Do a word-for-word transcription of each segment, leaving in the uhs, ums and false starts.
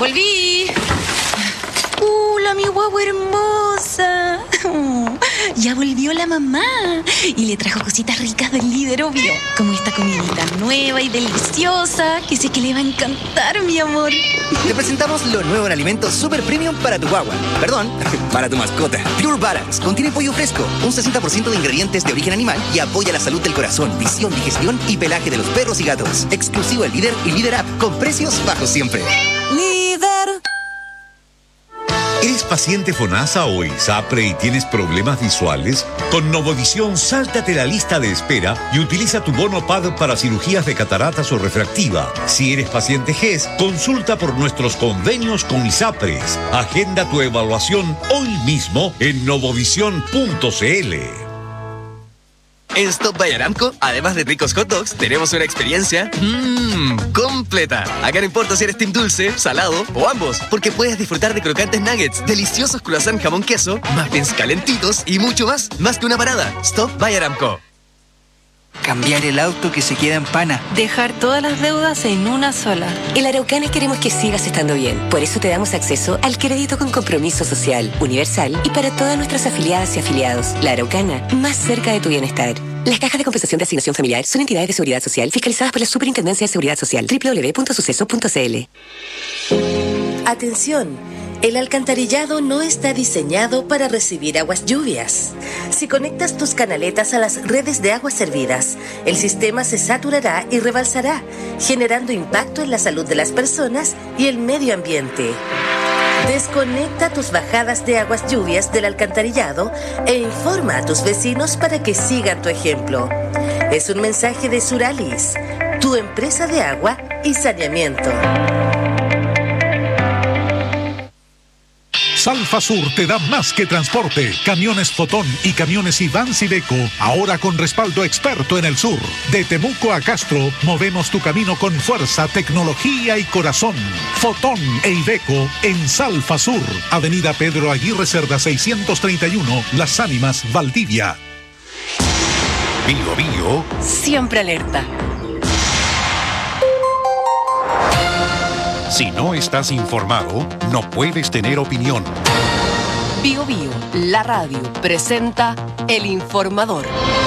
Volví. ¡Hola, mi guagua hermosa! Oh, ya volvió la mamá y le trajo cositas ricas del líder, obvio. Como esta comidita nueva y deliciosa que sé que le va a encantar, mi amor. Te presentamos lo nuevo en alimentos super premium para tu guagua. Perdón, para tu mascota. Pure Balance contiene pollo fresco, un sesenta por ciento de ingredientes de origen animal y apoya la salud del corazón, visión, digestión y pelaje de los perros y gatos. Exclusivo al Líder y Líder App con precios bajos siempre. Líder. ¿Eres paciente FONASA o ISAPRE y tienes problemas visuales? Con Novovisión, sáltate la lista de espera y utiliza tu bono P A D para cirugías de cataratas o refractiva. Si eres paciente G E S, consulta por nuestros convenios con ISAPRES. Agenda tu evaluación hoy mismo en novovisión punto c l. En Stop by Aramco, además de ricos hot dogs, tenemos una experiencia mmm, completa. Acá no importa si eres team dulce, salado o ambos, porque puedes disfrutar de crocantes nuggets, deliciosos croissant jamón queso, muffins calentitos y mucho más. Más que una parada. Stop by Aramco. Cambiar el auto que se queda en pana. Dejar todas las deudas en una sola. En la Araucana queremos que sigas estando bien. Por eso te damos acceso al crédito con compromiso social, universal y para todas nuestras afiliadas y afiliados. La Araucana, más cerca de tu bienestar. Las cajas de compensación de asignación familiar son entidades de seguridad social fiscalizadas por la Superintendencia de Seguridad Social. doble u doble u doble u punto suceso punto c l. Atención. El alcantarillado no está diseñado para recibir aguas lluvias. Si conectas tus canaletas a las redes de aguas servidas, el sistema se saturará y rebalsará, generando impacto en la salud de las personas y el medio ambiente. Desconecta tus bajadas de aguas lluvias del alcantarillado e informa a tus vecinos para que sigan tu ejemplo. Es un mensaje de Suralis, tu empresa de agua y saneamiento. Salfasur te da más que transporte. Camiones Fotón y camiones Iván Iveco, ahora con respaldo experto en el sur. De Temuco a Castro, movemos tu camino con fuerza, tecnología y corazón. Fotón e Iveco en Salfasur. Avenida Pedro Aguirre Cerda seiscientos treinta y uno, Las Ánimas, Valdivia. Bio Bio. Siempre alerta. Si no estás informado, no puedes tener opinión. Bio Bio, la radio, presenta El Informador.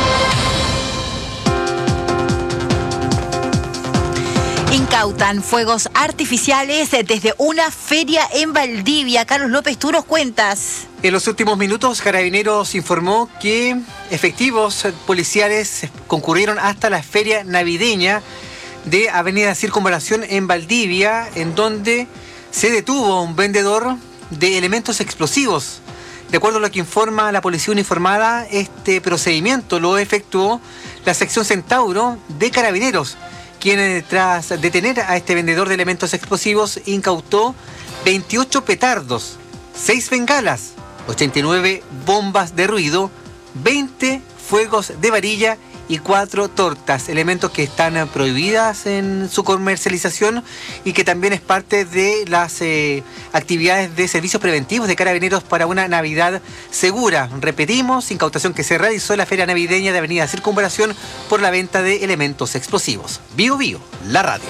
Incautan fuegos artificiales desde una feria en Valdivia. Carlos López, tú nos cuentas. En los últimos minutos, Carabineros informó que efectivos policiales concurrieron hasta la feria navideña de Avenida Circunvalación en Valdivia, en donde se detuvo un vendedor de elementos explosivos. De acuerdo a lo que informa la policía uniformada, este procedimiento lo efectuó la sección Centauro de Carabineros, quien tras detener a este vendedor de elementos explosivos incautó veintiocho petardos, seis bengalas, ochenta y nueve bombas de ruido, veinte fuegos de varilla y cuatro tortas, elementos que están prohibidas en su comercialización y que también es parte de las eh, actividades de servicios preventivos de Carabineros para una Navidad segura. Repetimos, incautación que se realizó en la feria navideña de Avenida Circunvalación por la venta de elementos explosivos. Bio Bio, la radio.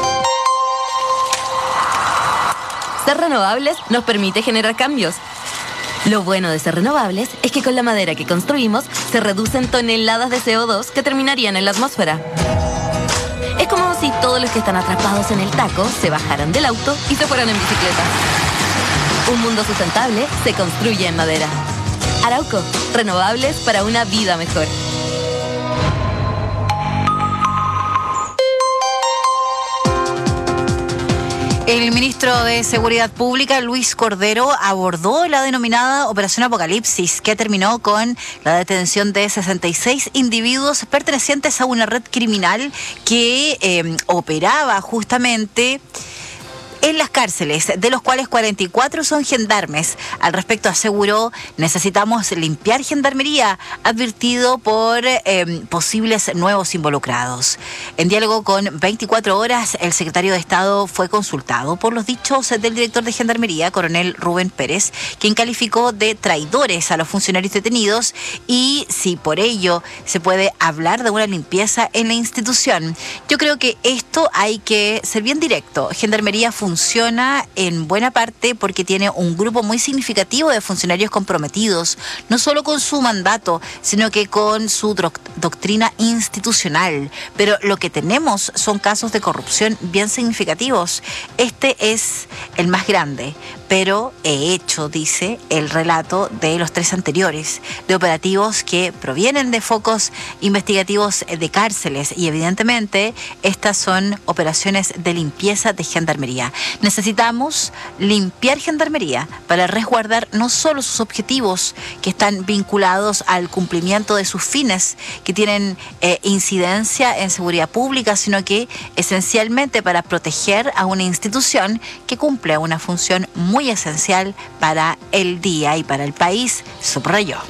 Ser renovables nos permite generar cambios. Lo bueno de ser renovables es que con la madera que construimos se reducen toneladas de C O dos que terminarían en la atmósfera. Es como si todos los que están atrapados en el taco se bajaran del auto y se fueran en bicicleta. Un mundo sustentable se construye en madera. Arauco, renovables para una vida mejor. El ministro de Seguridad Pública, Luis Cordero, abordó la denominada Operación Apocalipsis, que terminó con la detención de sesenta y seis individuos pertenecientes a una red criminal que eh, operaba justamente en las cárceles, de los cuales cuarenta y cuatro son gendarmes. Al respecto aseguró: necesitamos limpiar gendarmería, advertido por eh, posibles nuevos involucrados. En diálogo con veinticuatro horas, el secretario de Estado fue consultado por los dichos del director de gendarmería, coronel Rubén Pérez, quien calificó de traidores a los funcionarios detenidos y si por ello se puede hablar de una limpieza en la institución. Yo creo que esto hay que ser bien directo. Gendarmería funciona funciona en buena parte porque tiene un grupo muy significativo de funcionarios comprometidos, no solo con su mandato, sino que con su doc- doctrina institucional. Pero lo que tenemos son casos de corrupción bien significativos. Este es el más grande, pero he hecho, dice, el relato de los tres anteriores, de operativos que provienen de focos investigativos de cárceles, y evidentemente estas son operaciones de limpieza de Gendarmería. Necesitamos limpiar Gendarmería para resguardar no solo sus objetivos que están vinculados al cumplimiento de sus fines, que tienen eh, incidencia en seguridad pública, sino que esencialmente para proteger a una institución que cumple una función muy esencial para el día y para el país, subrayó.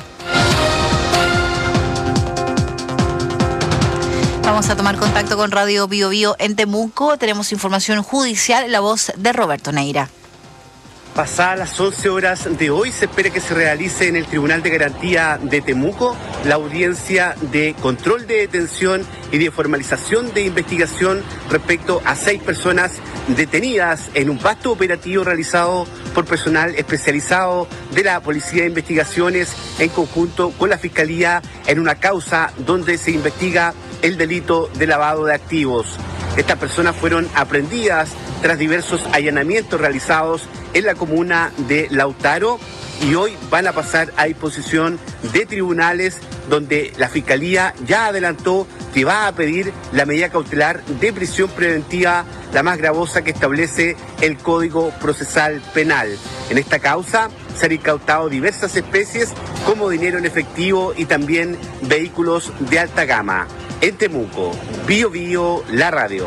Vamos a tomar contacto con Radio Bio Bio en Temuco. Tenemos información judicial, la voz de Roberto Neira. Pasadas las once horas de hoy, se espera que se realice en el Tribunal de Garantía de Temuco la audiencia de control de detención y de formalización de investigación respecto a seis personas detenidas en un vasto operativo realizado por personal especializado de la Policía de Investigaciones en conjunto con la Fiscalía en una causa donde se investiga el delito de lavado de activos. Estas personas fueron aprehendidas tras diversos allanamientos realizados en la comuna de Lautaro y hoy van a pasar a disposición de tribunales donde la Fiscalía ya adelantó que va a pedir la medida cautelar de prisión preventiva, la más gravosa que establece el Código Procesal Penal. En esta causa se han incautado diversas especies como dinero en efectivo y también vehículos de alta gama. En Temuco, Bio Bio, la radio.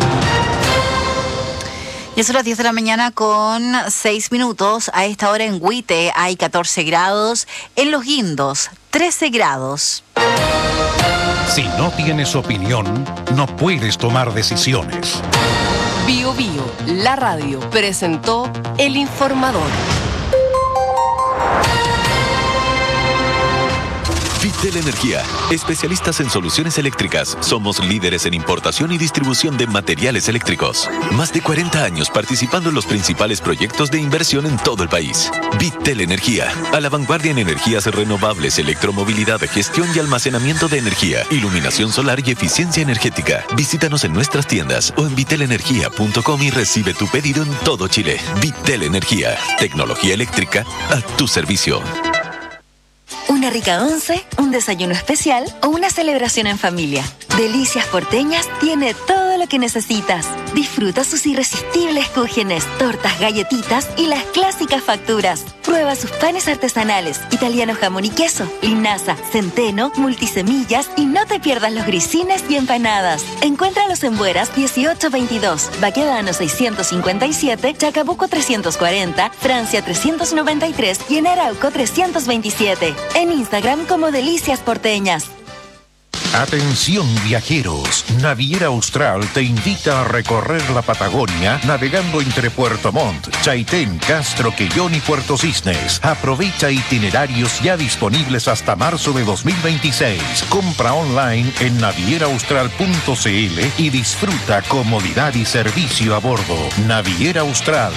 Y son las diez de la mañana con seis minutos. A esta hora en Huite hay catorce grados. En Los Guindos, trece grados. Si no tienes opinión, no puedes tomar decisiones. Bio Bio, la radio, presentó El Informador. Vitel Energía, especialistas en soluciones eléctricas. Somos líderes en importación y distribución de materiales eléctricos. Más de cuarenta años participando en los principales proyectos de inversión en todo el país. Vitel Energía, a la vanguardia en energías renovables, electromovilidad, gestión y almacenamiento de energía, iluminación solar y eficiencia energética. Visítanos en nuestras tiendas o en vitel energía punto com y recibe tu pedido en todo Chile. Vitel Energía, tecnología eléctrica a tu servicio. Una rica once, un desayuno especial o una celebración en familia. Delicias Porteñas tiene todo lo que necesitas. Disfruta sus irresistibles cúgenes, tortas, galletitas y las clásicas facturas. Prueba sus panes artesanales, italiano jamón y queso, linaza, centeno, multisemillas y no te pierdas los grisines y empanadas. Encuéntralos en Bueras dieciocho veintidós, Baquedano seiscientos cincuenta y siete, Chacabuco trescientos cuarenta, Francia trescientos noventa y tres y en Arauco trescientos veintisiete. En Instagram como Delicias Porteñas. Atención viajeros, Naviera Austral te invita a recorrer la Patagonia navegando entre Puerto Montt, Chaitén, Castro, Quellón y Puerto Cisnes. Aprovecha itinerarios ya disponibles hasta marzo de dos mil veintiséis. Compra online en naviera austral punto c l y disfruta comodidad y servicio a bordo. Naviera Austral.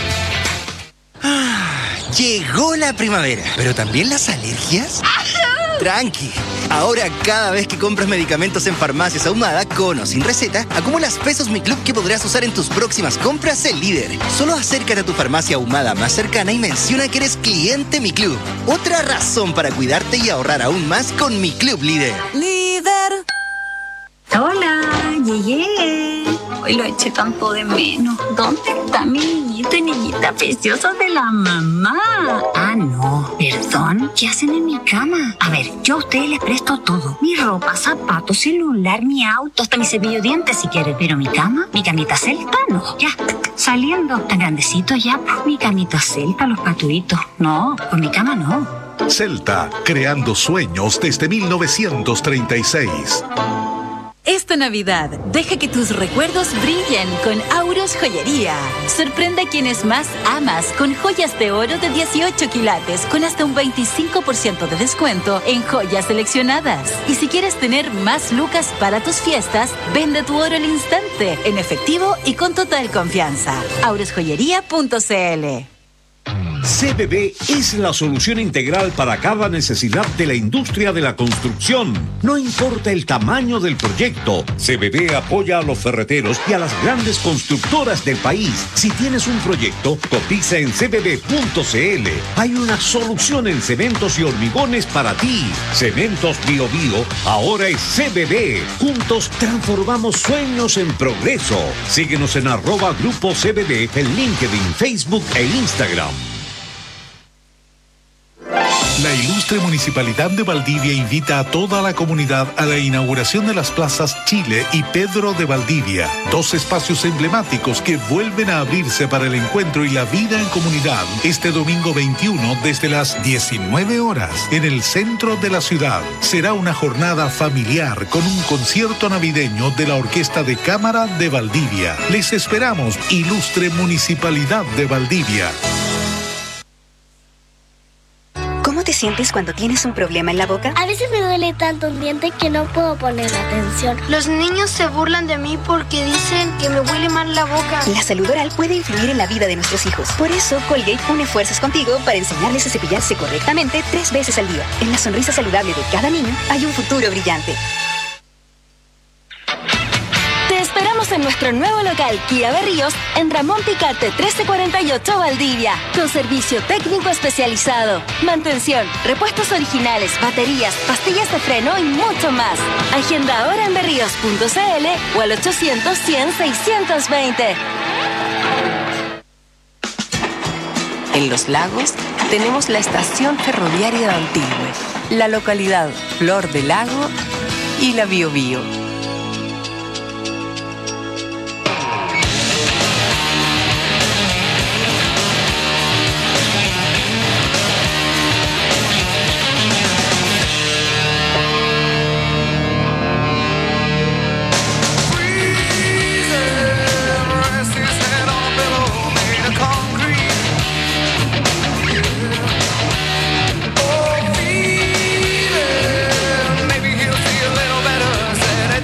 Llegó la primavera, pero también las alergias. Tranqui. Ahora, cada vez que compras medicamentos en Farmacias Ahumada, con o sin receta, acumulas pesos Mi Club que podrás usar en tus próximas compras en Líder. Solo acércate a tu farmacia Ahumada más cercana y menciona que eres cliente Mi Club. Otra razón para cuidarte y ahorrar aún más con Mi Club Líder. Líder. Hola, llegué. Hoy lo eché tanto de menos. ¿Dónde está mi niñito y niñita preciosa de la mamá? Ah, no, perdón. ¿Qué hacen en mi cama? A ver, yo a ustedes les presto todo. Mi ropa, zapatos, celular, mi auto, hasta mi cepillo de dientes si quieren. Pero mi cama, mi camita celta, no. Ya, saliendo. Tan grandecito ya, pues mi camita celta, los patuitos. No, con mi cama no. Celta, creando sueños desde mil novecientos treinta y seis. Esta Navidad, deja que tus recuerdos brillen con Auros Joyería. Sorprende a quienes más amas con joyas de oro de dieciocho quilates con hasta un veinticinco por ciento de descuento en joyas seleccionadas. Y si quieres tener más lucas para tus fiestas, vende tu oro al instante, en efectivo y con total confianza. auros joyería punto c l. C B B es la solución integral para cada necesidad de la industria de la construcción. No importa el tamaño del proyecto, C B B apoya a los ferreteros y a las grandes constructoras del país. Si tienes un proyecto, cotiza en c b b punto c l. Hay una solución en cementos y hormigones para ti. Cementos Bio Bio ahora es C B B. Juntos transformamos sueños en progreso. Síguenos en arroba Grupo C B B en LinkedIn, Facebook e Instagram. La ilustre Municipalidad de Valdivia invita a toda la comunidad a la inauguración de las plazas Chile y Pedro de Valdivia, dos espacios emblemáticos que vuelven a abrirse para el encuentro y la vida en comunidad este domingo veintiuno desde las diecinueve horas en el centro de la ciudad. Será una jornada familiar con un concierto navideño de la Orquesta de Cámara de Valdivia. Les esperamos, ilustre Municipalidad de Valdivia. ¿Cómo te sientes cuando tienes un problema en la boca? A veces me duele tanto un diente que no puedo poner atención. Los niños se burlan de mí porque dicen que me huele mal la boca. La salud oral puede influir en la vida de nuestros hijos. Por eso, Colgate une fuerzas contigo para enseñarles a cepillarse correctamente tres veces al día. En la sonrisa saludable de cada niño hay un futuro brillante. Te esperamos en nuestro nuevo local Kia Berríos en Ramón Picarte trece cuarenta y ocho Valdivia, con servicio técnico especializado, mantención, repuestos originales, baterías, pastillas de freno y mucho más. Agenda ahora en berríos punto c l o al ochocientos, cien, seiscientos veinte. En Los Lagos tenemos la estación ferroviaria de Antigüe, la localidad Flor del Lago y la Bio Bio. Maybe he'll see a little better. Said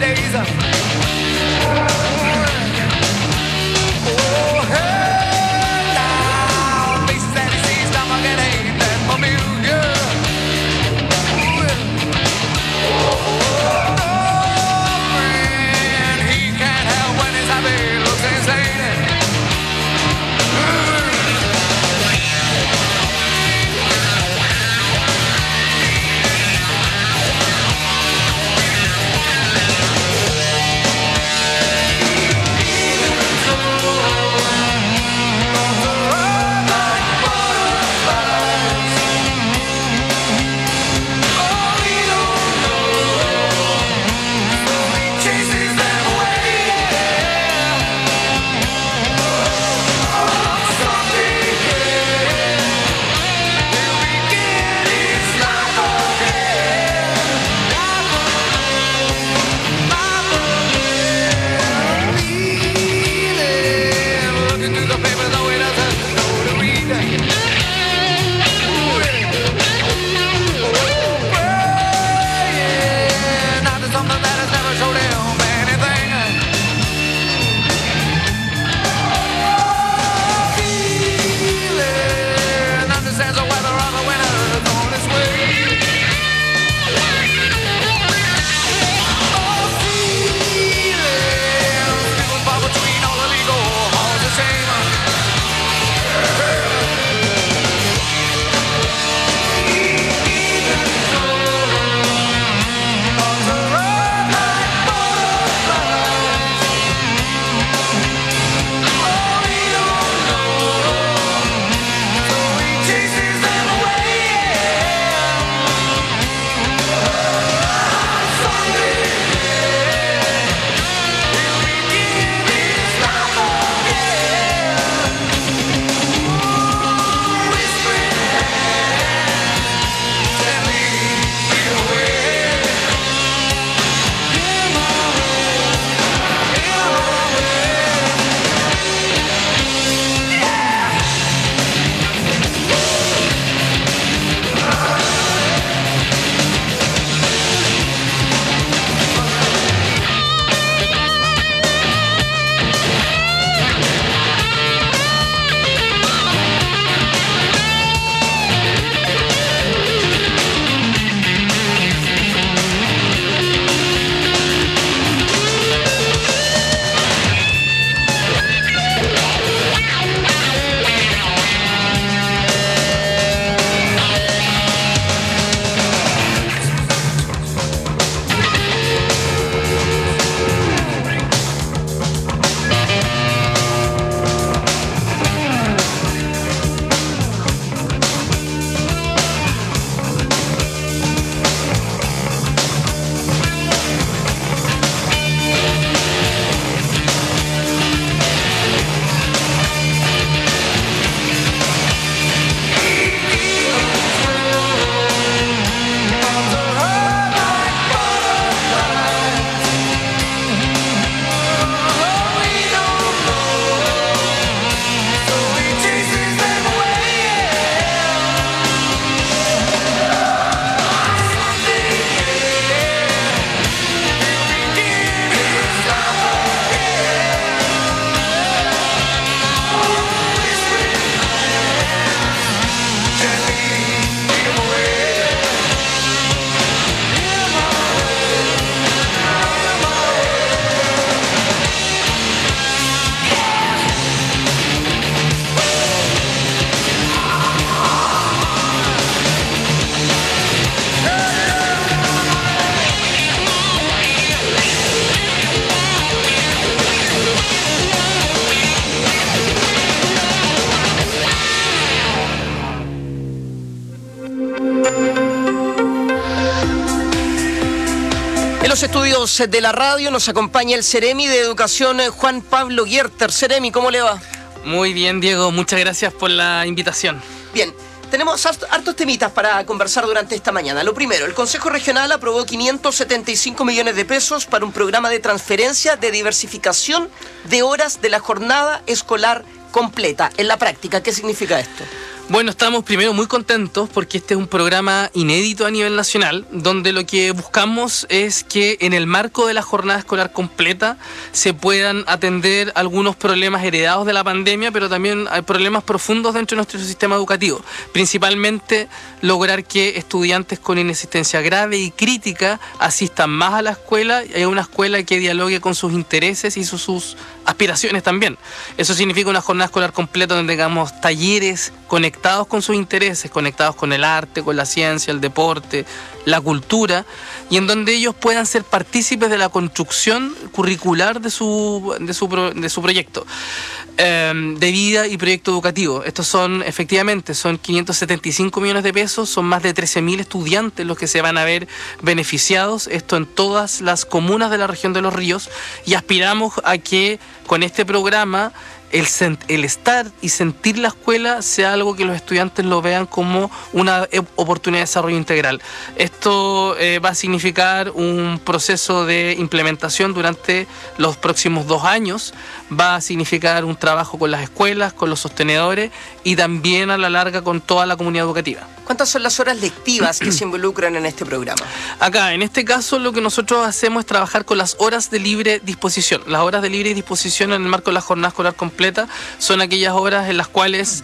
los estudios de la radio nos acompaña el Ceremi de Educación, Juan Pablo Gierter. Ceremi, ¿cómo le va? Muy bien, Diego. Muchas gracias por la invitación. Bien. Tenemos hartos temitas para conversar durante esta mañana. Lo primero, el Consejo Regional aprobó quinientos setenta y cinco millones de pesos para un programa de transferencia de diversificación de horas de la jornada escolar completa. En la práctica, ¿qué significa esto? Bueno, estamos primero muy contentos porque este es un programa inédito a nivel nacional, donde lo que buscamos es que en el marco de la jornada escolar completa se puedan atender algunos problemas heredados de la pandemia, pero también hay problemas profundos dentro de nuestro sistema educativo. Principalmente lograr que estudiantes con inexistencia grave y crítica asistan más a la escuela y a una escuela que dialogue con sus intereses y sus, sus aspiraciones también. Eso significa una jornada escolar completa donde tengamos talleres conectados con sus intereses, conectados con el arte, con la ciencia, el deporte, la cultura, y en donde ellos puedan ser partícipes de la construcción curricular de su, de su, de su proyecto eh, de vida y proyecto educativo. Estos son, efectivamente, son quinientos setenta y cinco millones de pesos, son más de trece mil estudiantes los que se van a ver beneficiados, esto en todas las comunas de la región de Los Ríos, y aspiramos a que con este programa El, el estar y sentir la escuela sea algo que los estudiantes lo vean como una oportunidad de desarrollo integral. Esto eh, va a significar un proceso de implementación durante los próximos dos años, va a significar un trabajo con las escuelas, con los sostenedores y también a la larga con toda la comunidad educativa. ¿Cuántas son las horas lectivas que se involucran en este programa? Acá, en este caso, lo que nosotros hacemos es trabajar con las horas de libre disposición. Las horas de libre disposición en el marco de la jornada escolar completa son aquellas horas en las cuales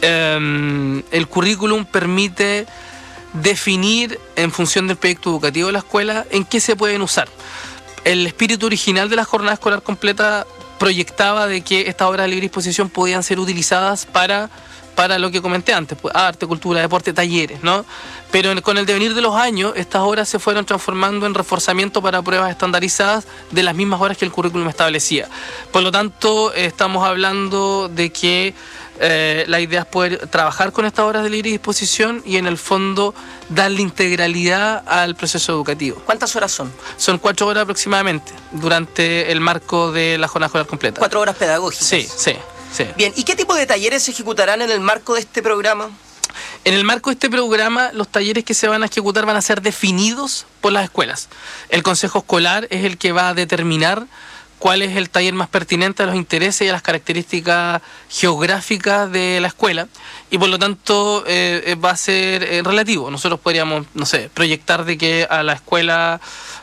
eh, el currículum permite definir, en función del proyecto educativo de la escuela, en qué se pueden usar. El espíritu original de la jornada escolar completa proyectaba de que estas horas de libre disposición podían ser utilizadas para... para lo que comenté antes, pues, arte, cultura, deporte, talleres, ¿no? Pero con el devenir de los años, estas horas se fueron transformando en reforzamiento para pruebas estandarizadas de las mismas horas que el currículum establecía. Por lo tanto, eh, estamos hablando de que eh, la idea es poder trabajar con estas horas de libre disposición y en el fondo darle integralidad al proceso educativo. ¿Cuántas horas son? Son cuatro horas aproximadamente, durante el marco de la jornada escolar completa. ¿Cuatro horas pedagógicas? Sí, sí. Sí. Bien, ¿y qué tipo de talleres se ejecutarán en el marco de este programa? En el marco de este programa, los talleres que se van a ejecutar van a ser definidos por las escuelas. El Consejo Escolar es el que va a determinar cuál es el taller más pertinente a los intereses y a las características geográficas de la escuela, y por lo tanto eh, va a ser eh, relativo. Nosotros podríamos, no sé, proyectar de que a la escuela...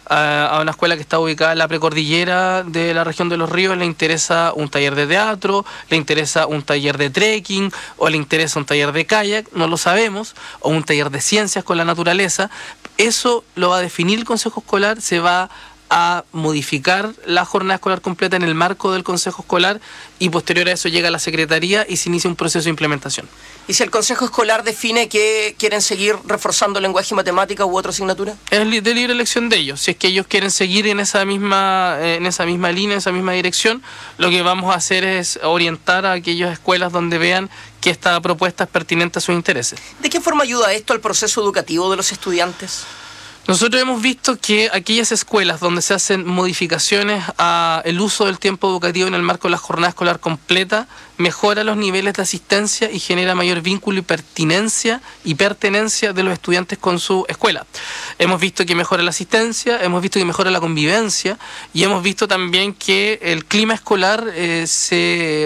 a una escuela que está ubicada en la precordillera de la región de Los Ríos le interesa un taller de teatro, le interesa un taller de trekking, o le interesa un taller de kayak, no lo sabemos, o un taller de ciencias con la naturaleza. Eso lo va a definir el Consejo Escolar, se va a modificar la jornada escolar completa en el marco del Consejo Escolar y posterior a eso llega a la Secretaría y se inicia un proceso de implementación. ¿Y si el Consejo Escolar define que quieren seguir reforzando lenguaje y matemática u otra asignatura? Es de libre elección de ellos. Si es que ellos quieren seguir en esa misma en esa misma línea, en esa misma dirección, lo que vamos a hacer es orientar a aquellas escuelas donde vean que esta propuesta es pertinente a sus intereses. ¿De qué forma ayuda esto al proceso educativo de los estudiantes? Nosotros hemos visto que aquellas escuelas donde se hacen modificaciones al uso del tiempo educativo en el marco de la jornada escolar completa, mejora los niveles de asistencia y genera mayor vínculo y pertinencia y pertenencia de los estudiantes con su escuela. Hemos visto que mejora la asistencia, hemos visto que mejora la convivencia y hemos visto también que el clima escolar eh, se...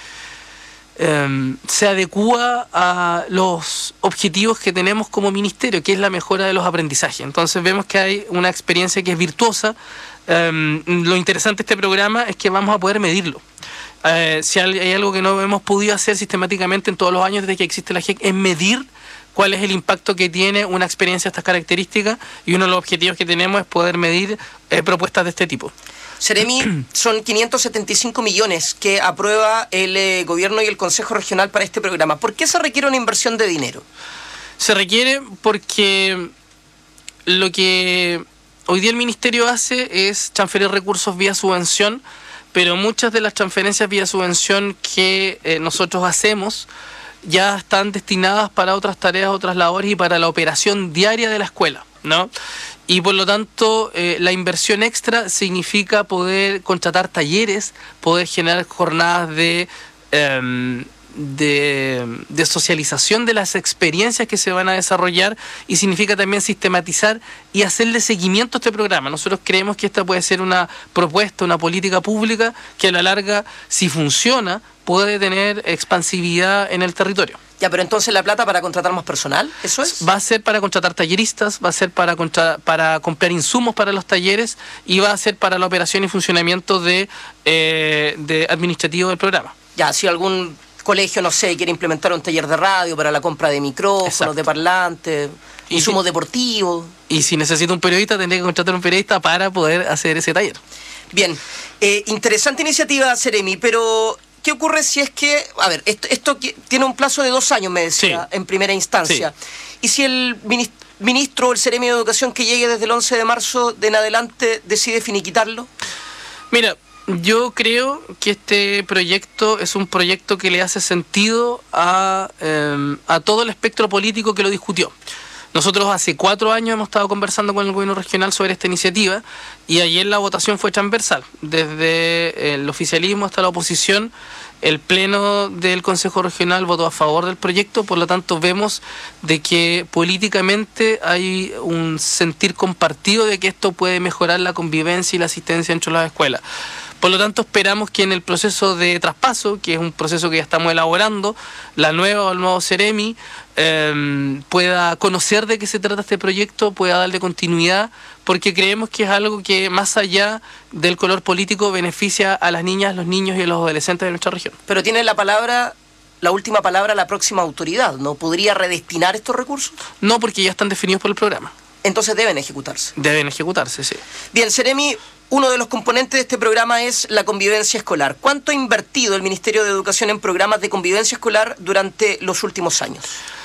Eh, se adecúa a los objetivos que tenemos como ministerio, que es la mejora de los aprendizajes. Entonces vemos que hay una experiencia que es virtuosa. Eh, lo interesante de este programa es que vamos a poder medirlo. Eh, si hay algo que no hemos podido hacer sistemáticamente en todos los años desde que existe la G E C, es medir cuál es el impacto que tiene una experiencia de estas características, y uno de los objetivos que tenemos es poder medir eh, propuestas de este tipo. Ceremi, son quinientos setenta y cinco millones que aprueba el eh, gobierno y el Consejo Regional para este programa. ¿Por qué se requiere una inversión de dinero? Se requiere porque lo que hoy día el Ministerio hace es transferir recursos vía subvención, pero muchas de las transferencias vía subvención que eh, nosotros hacemos ya están destinadas para otras tareas, otras labores y para la operación diaria de la escuela, ¿no? Y por lo tanto, eh, la inversión extra significa poder contratar talleres, poder generar jornadas de, eh, de, de socialización de las experiencias que se van a desarrollar, y significa también sistematizar y hacerle seguimiento a este programa. Nosotros creemos que esta puede ser una propuesta, una política pública que a la larga, si funciona, puede tener expansividad en el territorio. Ya, pero entonces la plata para contratar más personal, ¿eso es? Va a ser para contratar talleristas, va a ser para contra, para comprar insumos para los talleres, y va a ser para la operación y funcionamiento de, eh, de administrativo del programa. Ya, si algún colegio, no sé, quiere implementar un taller de radio para la compra de micrófonos, exacto, de parlantes, insumos si, deportivos. Y si necesita un periodista, tendría que contratar un periodista para poder hacer ese taller. Bien, eh, interesante iniciativa, Seremi, pero ¿qué ocurre si es que, a ver, esto, esto tiene un plazo de dos años, me decía, sí, en primera instancia? Sí. ¿Y si el ministro o el Seremi de Educación que llegue desde el once de marzo de en adelante decide finiquitarlo? Mira, yo creo que este proyecto es un proyecto que le hace sentido a, eh, a todo el espectro político que lo discutió. Nosotros hace cuatro años hemos estado conversando con el gobierno regional sobre esta iniciativa, y ayer la votación fue transversal, desde el oficialismo hasta la oposición. El pleno del Consejo Regional votó a favor del proyecto, por lo tanto vemos de que políticamente hay un sentir compartido de que esto puede mejorar la convivencia y la asistencia entre las escuelas. Por lo tanto, esperamos que en el proceso de traspaso, que es un proceso que ya estamos elaborando, la nueva o el nuevo Seremi eh, pueda conocer de qué se trata este proyecto, pueda darle continuidad, porque creemos que es algo que, más allá del color político, beneficia a las niñas, los niños y a los adolescentes de nuestra región. Pero tiene la palabra, la última palabra, la próxima autoridad, ¿no? ¿Podría redestinar estos recursos? No, porque ya están definidos por el programa. Entonces deben ejecutarse. Deben ejecutarse, sí. Bien, Seremi, uno de los componentes de este programa es la convivencia escolar. ¿Cuánto ha invertido el Ministerio de Educación en programas de convivencia escolar durante los últimos años?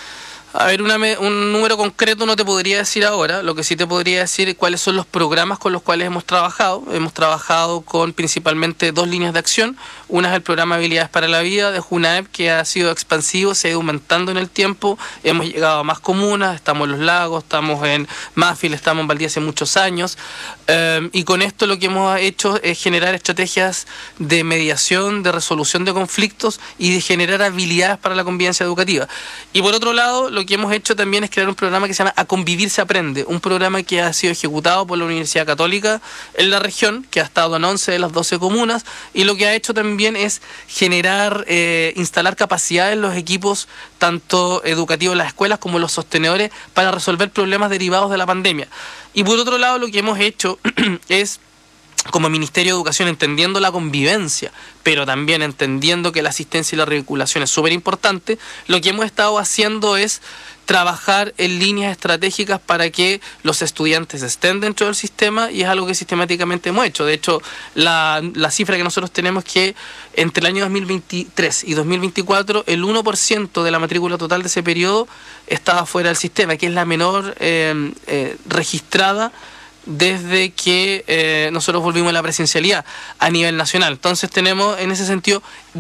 A ver, una, un número concreto no te podría decir ahora. Lo que sí te podría decir es cuáles son los programas con los cuales hemos trabajado. Hemos trabajado con principalmente dos líneas de acción. Una es el programa Habilidades para la Vida de JUNAEP, que ha sido expansivo, se ha ido aumentando en el tiempo. Hemos llegado a más comunas, estamos en Los Lagos, estamos en Mafil, estamos en Valdivia hace muchos años. Eh, y con esto lo que hemos hecho es generar estrategias de mediación, de resolución de conflictos y de generar habilidades para la convivencia educativa. Y por otro lado, lo que hemos hecho también es crear un programa que se llama A Convivir se Aprende, un programa que ha sido ejecutado por la Universidad Católica en la región, que ha estado en once de las doce comunas, y lo que ha hecho también es generar, eh, instalar capacidades en los equipos, tanto educativos en las escuelas como en los sostenedores, para resolver problemas derivados de la pandemia. Y por otro lado, lo que hemos hecho es, como Ministerio de Educación, entendiendo la convivencia, pero también entendiendo que la asistencia y la revinculación es súper importante, lo que hemos estado haciendo es trabajar en líneas estratégicas para que los estudiantes estén dentro del sistema, y es algo que sistemáticamente hemos hecho. De hecho, la, la cifra que nosotros tenemos es que entre el año dos mil veintitrés y dos mil veinticuatro el uno por ciento de la matrícula total de ese periodo estaba fuera del sistema, que es la menor eh, eh, registrada desde que eh, nosotros volvimos a la presencialidad a nivel nacional. Entonces tenemos, en ese sentido,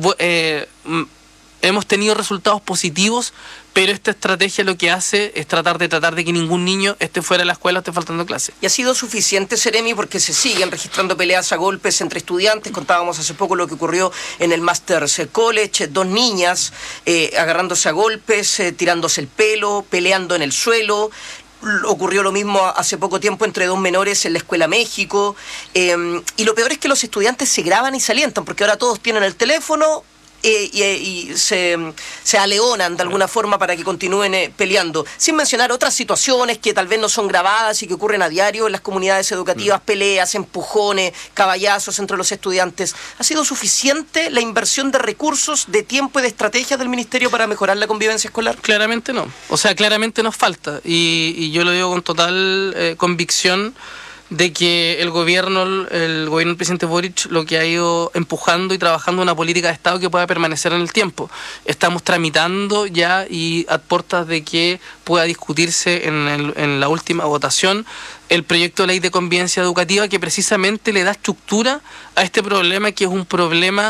eh, hemos tenido resultados positivos, pero esta estrategia lo que hace es tratar de tratar de que ningún niño esté fuera de la escuela o esté faltando clase. ¿Y ha sido suficiente, Seremi? Porque se siguen registrando peleas a golpes entre estudiantes. Contábamos hace poco lo que ocurrió en el Masters College, dos niñas eh, agarrándose a golpes, eh, tirándose el pelo, peleando en el suelo. Ocurrió lo mismo hace poco tiempo entre dos menores en la Escuela México. Eh, y lo peor es que los estudiantes se graban y se alientan, porque ahora todos tienen el teléfono eh, y, y se, se aleonan de alguna forma para que continúen eh, peleando. Sin mencionar otras situaciones que tal vez no son grabadas y que ocurren a diario en las comunidades educativas, peleas, empujones, caballazos entre los estudiantes. ¿Ha sido suficiente la inversión de recursos, de tiempo y de estrategias del Ministerio para mejorar la convivencia escolar? Claramente no. O sea, claramente nos falta. Y, y yo lo digo con total eh, convicción de que el gobierno, el gobierno del presidente Boric, lo que ha ido empujando y trabajando una política de Estado que pueda permanecer en el tiempo. Estamos tramitando ya y a puertas de que pueda discutirse en, el, en la última votación el proyecto de ley de convivencia educativa, que precisamente le da estructura a este problema, que es un problema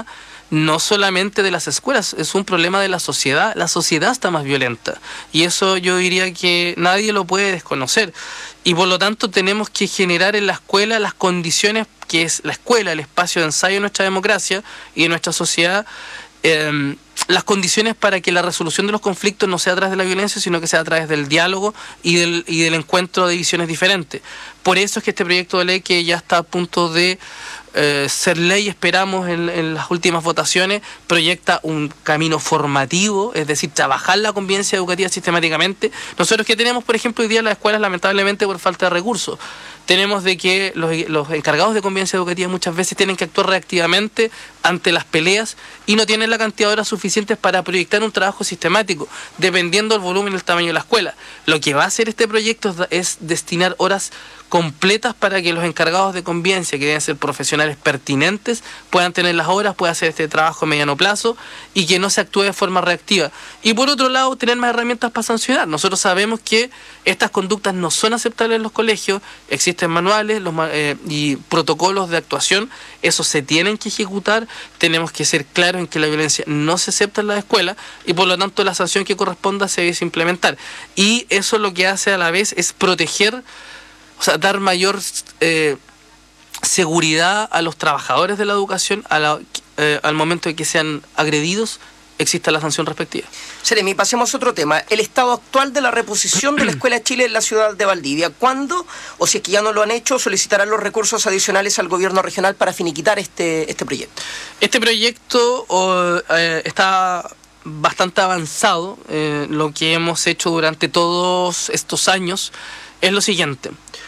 no solamente de las escuelas, es un problema de la sociedad. La sociedad está más violenta y eso yo diría que nadie lo puede desconocer. Y por lo tanto tenemos que generar en la escuela las condiciones que es la escuela, el espacio de ensayo de nuestra democracia y de nuestra sociedad, eh, las condiciones para que la resolución de los conflictos no sea a través de la violencia, sino que sea a través del diálogo y del, y del encuentro de visiones diferentes. Por eso es que este proyecto de ley, que ya está a punto de eh, ser ley, esperamos en, en las últimas votaciones, proyecta un camino formativo, es decir, trabajar la convivencia educativa sistemáticamente. Nosotros que tenemos, por ejemplo, hoy día en las escuelas, lamentablemente por falta de recursos, tenemos de que los, los encargados de convivencia educativa muchas veces tienen que actuar reactivamente ante las peleas y no tienen la cantidad de horas suficientes para proyectar un trabajo sistemático, dependiendo del volumen y el tamaño de la escuela. Lo que va a hacer este proyecto es, es destinar horas completas para que los encargados de convivencia, que deben ser profesionales pertinentes, puedan tener las horas, puedan hacer este trabajo a mediano plazo y que no se actúe de forma reactiva. Y por otro lado, tener más herramientas para sancionar. Nosotros sabemos que estas conductas no son aceptables en los colegios, existen manuales los, eh, y protocolos de actuación, esos se tienen que ejecutar, tenemos que ser claros en que la violencia no se acepta en la escuela y por lo tanto la sanción que corresponda se debe implementar. Y eso lo que hace a la vez es proteger, o sea, dar mayor eh, seguridad a los trabajadores de la educación a la, eh, al momento de que sean agredidos, exista la sanción respectiva. Seremi, pasemos a otro tema. El estado actual de la reposición de la Escuela Chile en la ciudad de Valdivia. ¿Cuándo, o si es que ya no lo han hecho, solicitarán los recursos adicionales al gobierno regional para finiquitar este, este proyecto? Este proyecto oh, eh, está bastante avanzado. Eh, lo que hemos hecho durante todos estos años es lo siguiente.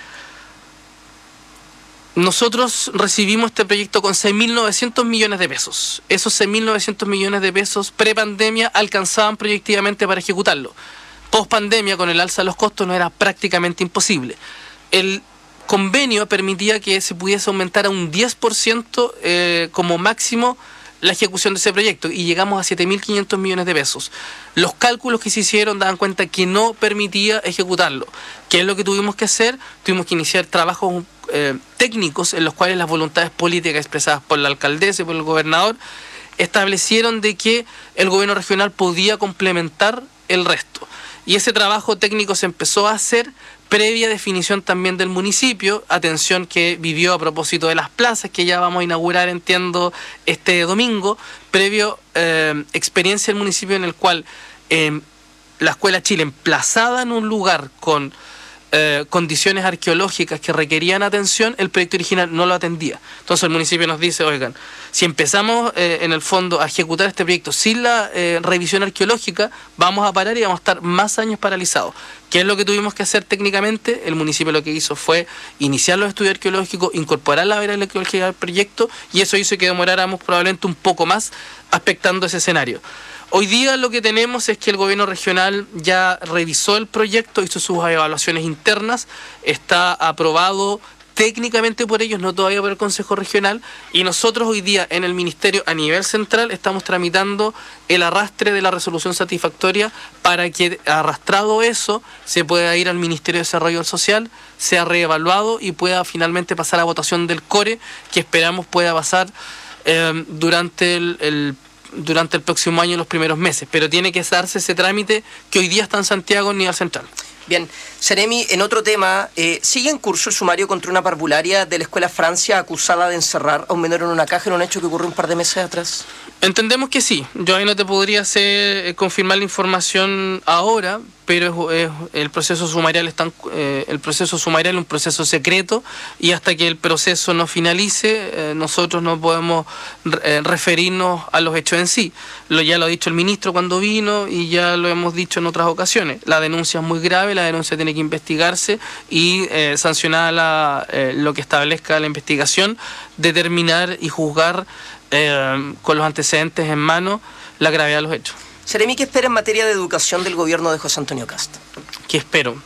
Nosotros recibimos este proyecto con seis mil novecientos millones de pesos. Esos seis mil novecientos millones de pesos pre-pandemia alcanzaban proyectivamente para ejecutarlo. Post-pandemia, con el alza de los costos, no era prácticamente imposible. El convenio permitía que se pudiese aumentar a un diez por ciento eh, como máximo la ejecución de ese proyecto y llegamos a siete mil quinientos millones de pesos. Los cálculos que se hicieron daban cuenta que no permitía ejecutarlo. ¿Qué es lo que tuvimos que hacer? Tuvimos que iniciar trabajos eh, técnicos en los cuales las voluntades políticas expresadas por la alcaldesa y por el gobernador establecieron de que el gobierno regional podía complementar el resto. Y ese trabajo técnico se empezó a hacer previa definición también del municipio, atención que vivió a propósito de las plazas que ya vamos a inaugurar, entiendo, este domingo, previo eh, experiencia del municipio en el cual eh, la Escuela Chile, emplazada en un lugar con eh, condiciones arqueológicas que requerían atención, el proyecto original no lo atendía. Entonces el municipio nos dice, oigan, si empezamos eh, en el fondo a ejecutar este proyecto sin la eh, revisión arqueológica, vamos a parar y vamos a estar más años paralizados. ¿Qué es lo que tuvimos que hacer técnicamente? El municipio lo que hizo fue iniciar los estudios arqueológicos, incorporar la vera arqueológica al proyecto y eso hizo que demoráramos probablemente un poco más aspectando ese escenario. Hoy día lo que tenemos es que el gobierno regional ya revisó el proyecto, hizo sus evaluaciones internas, está aprobado técnicamente por ellos, no todavía por el Consejo Regional, y nosotros hoy día en el Ministerio a nivel central estamos tramitando el arrastre de la resolución satisfactoria para que, arrastrado eso, se pueda ir al Ministerio de Desarrollo Social, sea reevaluado y pueda finalmente pasar a votación del CORE, que esperamos pueda pasar eh, durante el, el durante el próximo año, en los primeros meses, pero tiene que darse ese trámite que hoy día está en Santiago en nivel central. Bien, Seremi, en otro tema, eh, sigue en curso el sumario contra una parvularia de la Escuela Francia acusada de encerrar a un menor en una caja en un hecho que ocurrió un par de meses atrás. Entendemos que sí. Yo ahí no te podría hacer, eh, confirmar la información ahora, pero es, es, el proceso sumarial está, eh, el proceso sumarial es un proceso secreto y hasta que el proceso no finalice, eh, nosotros no podemos eh, referirnos a los hechos en sí. Lo, ya lo ha dicho el ministro cuando vino y ya lo hemos dicho en otras ocasiones. La denuncia es muy grave, la denuncia tiene que investigarse y eh, sancionada la, eh, lo que establezca la investigación, determinar y juzgar eh, con los antecedentes en mano la gravedad de los hechos. Seremi, ¿qué espera en materia de educación del gobierno de José Antonio Kast? ¿Qué espero?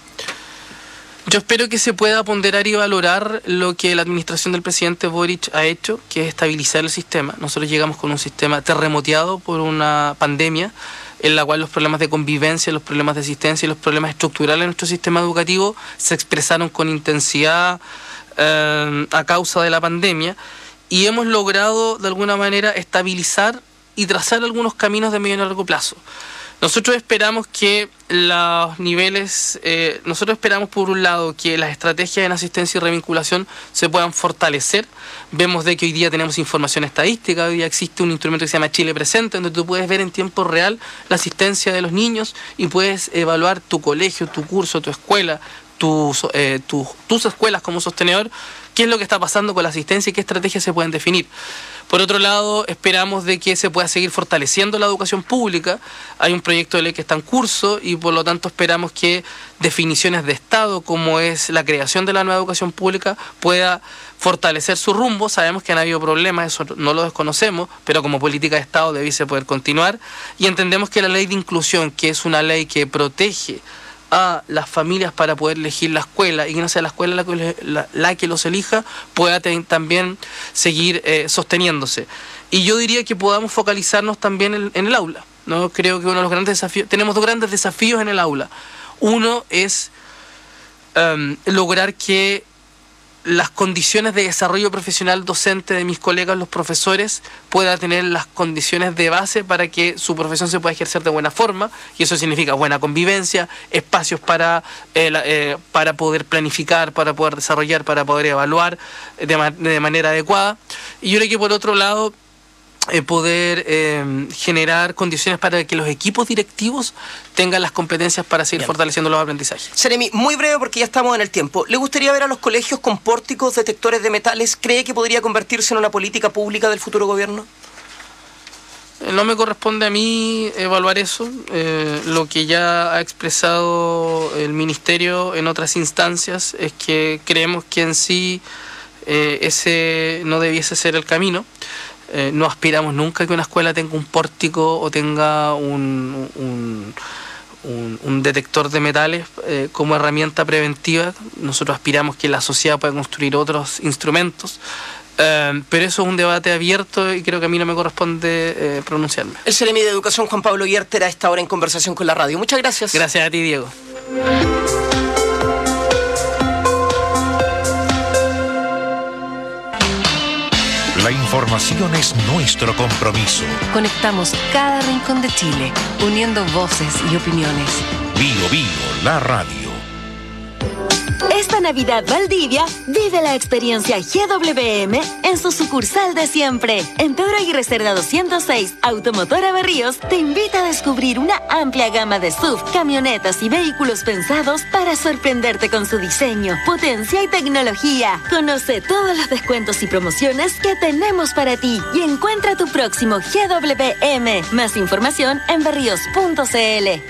Yo espero que se pueda ponderar y valorar lo que la administración del presidente Boric ha hecho, que es estabilizar el sistema. Nosotros llegamos con un sistema terremoteado por una pandemia, en la cual los problemas de convivencia, los problemas de asistencia y los problemas estructurales de nuestro sistema educativo se expresaron con intensidad eh, a causa de la pandemia. y hemos logrado de alguna manera estabilizar y trazar algunos caminos de medio y largo plazo. Nosotros esperamos que los niveles, eh, nosotros esperamos por un lado que las estrategias en asistencia y revinculación se puedan fortalecer. Vemos de que hoy día tenemos información estadística, hoy día existe un instrumento que se llama Chile Presente, donde tú puedes ver en tiempo real la asistencia de los niños y puedes evaluar tu colegio, tu curso, tu escuela, tus, eh, tus, tus escuelas como sostenedor, qué es lo que está pasando con la asistencia y qué estrategias se pueden definir. Por otro lado, esperamos de que se pueda seguir fortaleciendo la educación pública. Hay un proyecto de ley que está en curso y por lo tanto esperamos que definiciones de Estado, como es la creación de la nueva educación pública, pueda fortalecer su rumbo. Sabemos que han habido problemas, eso no lo desconocemos, pero como política de Estado debiese poder continuar. Y entendemos que la ley de inclusión, que es una ley que protege a las familias para poder elegir la escuela y que no sea la escuela la que, la, la que los elija, pueda ten, también seguir eh, sosteniéndose. Y yo diría que podamos focalizarnos también en, en el aula, ¿no? Creo que uno de los grandes desafíos, tenemos dos grandes desafíos en el aula. Uno es um, lograr que las condiciones de desarrollo profesional docente de mis colegas, los profesores, pueda tener las condiciones de base para que su profesión se pueda ejercer de buena forma, y eso significa buena convivencia, espacios para, eh, eh, para poder planificar, para poder desarrollar, para poder evaluar de, ma- de manera adecuada. Y yo creo que por otro lado, Eh, poder eh, generar condiciones para que los equipos directivos tengan las competencias para seguir Bien. fortaleciendo los aprendizajes. Seremi, muy breve porque ya estamos en el tiempo. ¿Le gustaría ver a los colegios con pórticos detectores de metales? ¿Cree que podría convertirse en una política pública del futuro gobierno? Eh, no me corresponde a mí evaluar eso. Eh, lo que ya ha expresado el Ministerio en otras instancias es que creemos que en sí eh, ese no debiese ser el camino. Eh, no aspiramos nunca a que una escuela tenga un pórtico o tenga un, un, un, un detector de metales eh, como herramienta preventiva. Nosotros aspiramos que la sociedad pueda construir otros instrumentos, eh, pero eso es un debate abierto y creo que a mí no me corresponde eh, pronunciarme. El Seremi de Educación, Juan Pablo Guierter, a esta hora en conversación con la radio. Muchas gracias. Gracias a ti, Diego. La información es nuestro compromiso. Conectamos cada rincón de Chile, uniendo voces y opiniones. Bio Bio, la radio. Esta Navidad Valdivia, vive la experiencia G W M en su sucursal de siempre. En Pedro Aguirre Cerda doscientos seis, Automotora Berríos te invita a descubrir una amplia gama de S U V, camionetas y vehículos pensados para sorprenderte con su diseño, potencia y tecnología. Conoce todos los descuentos y promociones que tenemos para ti y encuentra tu próximo G W M. Más información en berríos punto c l.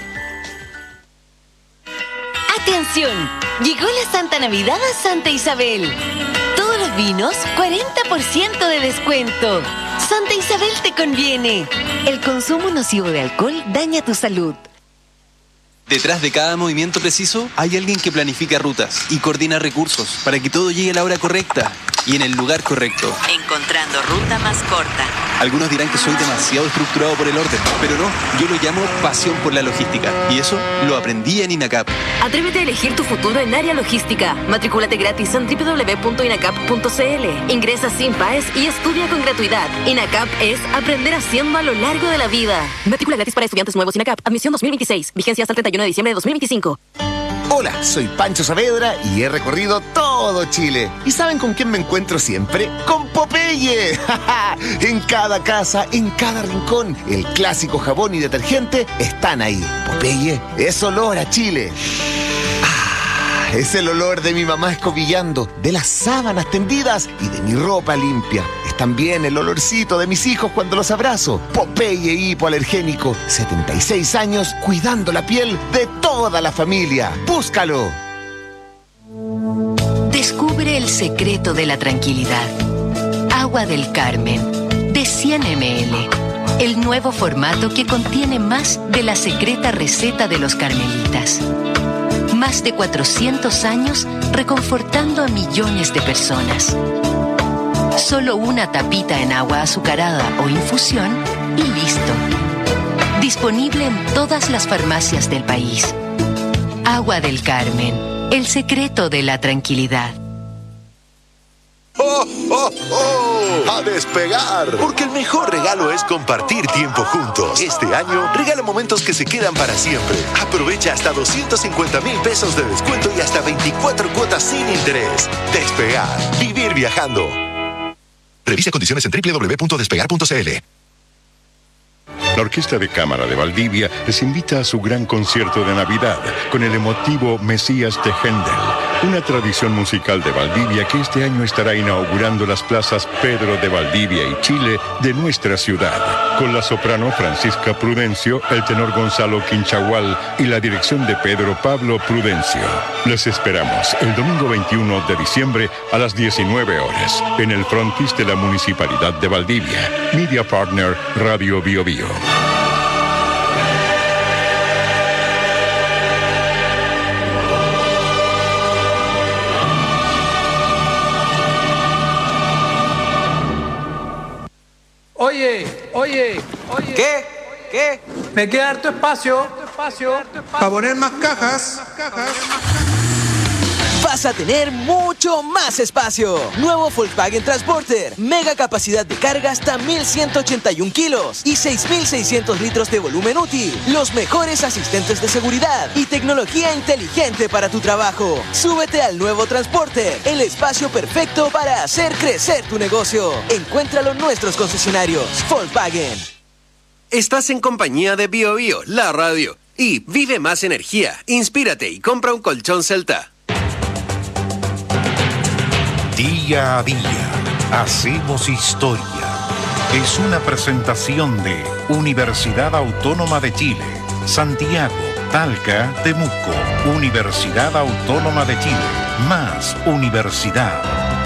¡Atención! Llegó la Santa Navidad a Santa Isabel. Todos los vinos, cuarenta por ciento de descuento. Santa Isabel te conviene. El consumo nocivo de alcohol daña tu salud. Detrás de cada movimiento preciso hay alguien que planifica rutas y coordina recursos para que todo llegue a la hora correcta y en el lugar correcto. Encontrando ruta más corta. Algunos dirán que soy demasiado estructurado por el orden, pero no, yo lo llamo pasión por la logística y eso lo aprendí en INACAP. Atrévete a elegir tu futuro en área logística. Matricúlate gratis en doble u doble u doble u punto inacap punto c l. Ingresa sin paes y estudia con gratuidad. INACAP es aprender haciendo a lo largo de la vida. Matrícula gratis para estudiantes nuevos INACAP. Admisión dos mil veintiséis. Vigencia hasta el treinta y uno de diciembre de dos mil veinticinco. Hola, soy Pancho Saavedra y he recorrido todo Chile. ¿Y saben con quién me encuentro siempre? ¡Con Popeye! En cada casa, en cada rincón, el clásico jabón y detergente están ahí. Popeye es olor a Chile. Ah, es el olor de mi mamá escobillando, de las sábanas tendidas y de mi ropa limpia. Es también el olorcito de mis hijos cuando los abrazo. Popeye hipoalergénico, setenta y seis años cuidando la piel de toda la familia. ¡Búscalo! Descubre el secreto de la tranquilidad. Agua del Carmen, de cien mililitros. El nuevo formato que contiene más de la secreta receta de los carmelitas. Más de cuatrocientos años reconfortando a millones de personas. Solo una tapita en agua azucarada o infusión y listo. Disponible en todas las farmacias del país. Agua del Carmen, el secreto de la tranquilidad. ¡Oh, oh, oh! ¡A despegar! Porque el mejor regalo es compartir tiempo juntos. Este año, regala momentos que se quedan para siempre. Aprovecha hasta doscientos cincuenta mil pesos de descuento y hasta veinticuatro cuotas sin interés. Despegar. Vivir viajando. Revisa condiciones en doble u doble u doble u punto despegar punto c l. La Orquesta de Cámara de Valdivia les invita a su gran concierto de Navidad con el emotivo Mesías de Händel, una tradición musical de Valdivia que este año estará inaugurando las plazas Pedro de Valdivia y Chile de nuestra ciudad, con la soprano Francisca Prudencio, el tenor Gonzalo Quinchagual y la dirección de Pedro Pablo Prudencio. Les esperamos el domingo veintiuno de diciembre a las diecinueve horas en el frontis de la Municipalidad de Valdivia. Media Partner Radio Bio Bio. Oye, oye, oye. ¿Qué? ¿Qué? Me queda harto espacio, espacio, para poner más cajas. Vas a tener mucho más espacio. Nuevo Volkswagen Transporter. Mega capacidad de carga hasta mil ciento ochenta y uno kilos y seis mil seiscientos litros de volumen útil. Los mejores asistentes de seguridad y tecnología inteligente para tu trabajo. Súbete al nuevo Transporter. El espacio perfecto para hacer crecer tu negocio. Encuéntralo en nuestros concesionarios. Volkswagen. Estás en compañía de Bio Bio, la radio. Y vive más energía. Inspírate y compra un colchón Celta. Día a día, hacemos historia. Es una presentación de Universidad Autónoma de Chile, Santiago, Talca, Temuco. Universidad Autónoma de Chile, más universidad.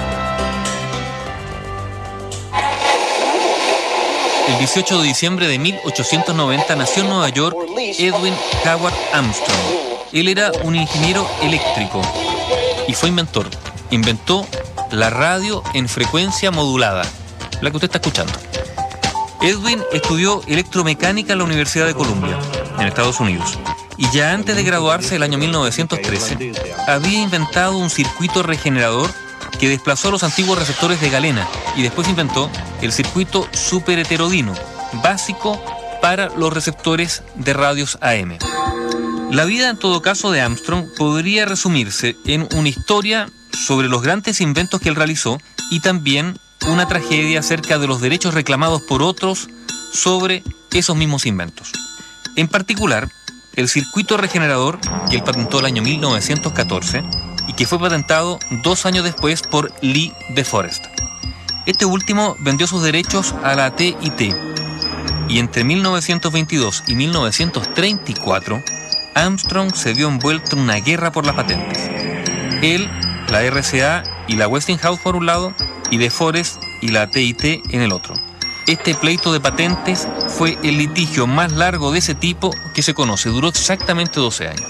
El dieciocho de diciembre de mil ochocientos noventa nació en Nueva York Edwin Howard Armstrong. Él era un ingeniero eléctrico y fue inventor. Inventó la radio en frecuencia modulada, la que usted está escuchando. Edwin estudió electromecánica en la Universidad de Columbia, en Estados Unidos, y ya antes de graduarse el año mil novecientos trece, había inventado un circuito regenerador que desplazó los antiguos receptores de galena y después inventó el circuito superheterodino, básico para los receptores de radios A M. La vida, en todo caso, de Armstrong podría resumirse en una historia sobre los grandes inventos que él realizó y también una tragedia acerca de los derechos reclamados por otros sobre esos mismos inventos. En particular, el circuito regenerador, que él patentó el año mil novecientos catorce y que fue patentado dos años después por Lee De Forest. Este último vendió sus derechos a la T I T y entre mil novecientos veintidós y mil novecientos treinta y cuatro Armstrong se vio envuelto en una guerra por las patentes. Él, la R C A y la Westinghouse por un lado, y De Forest y la T I T en el otro. Este pleito de patentes fue el litigio más largo de ese tipo que se conoce. Duró exactamente doce años.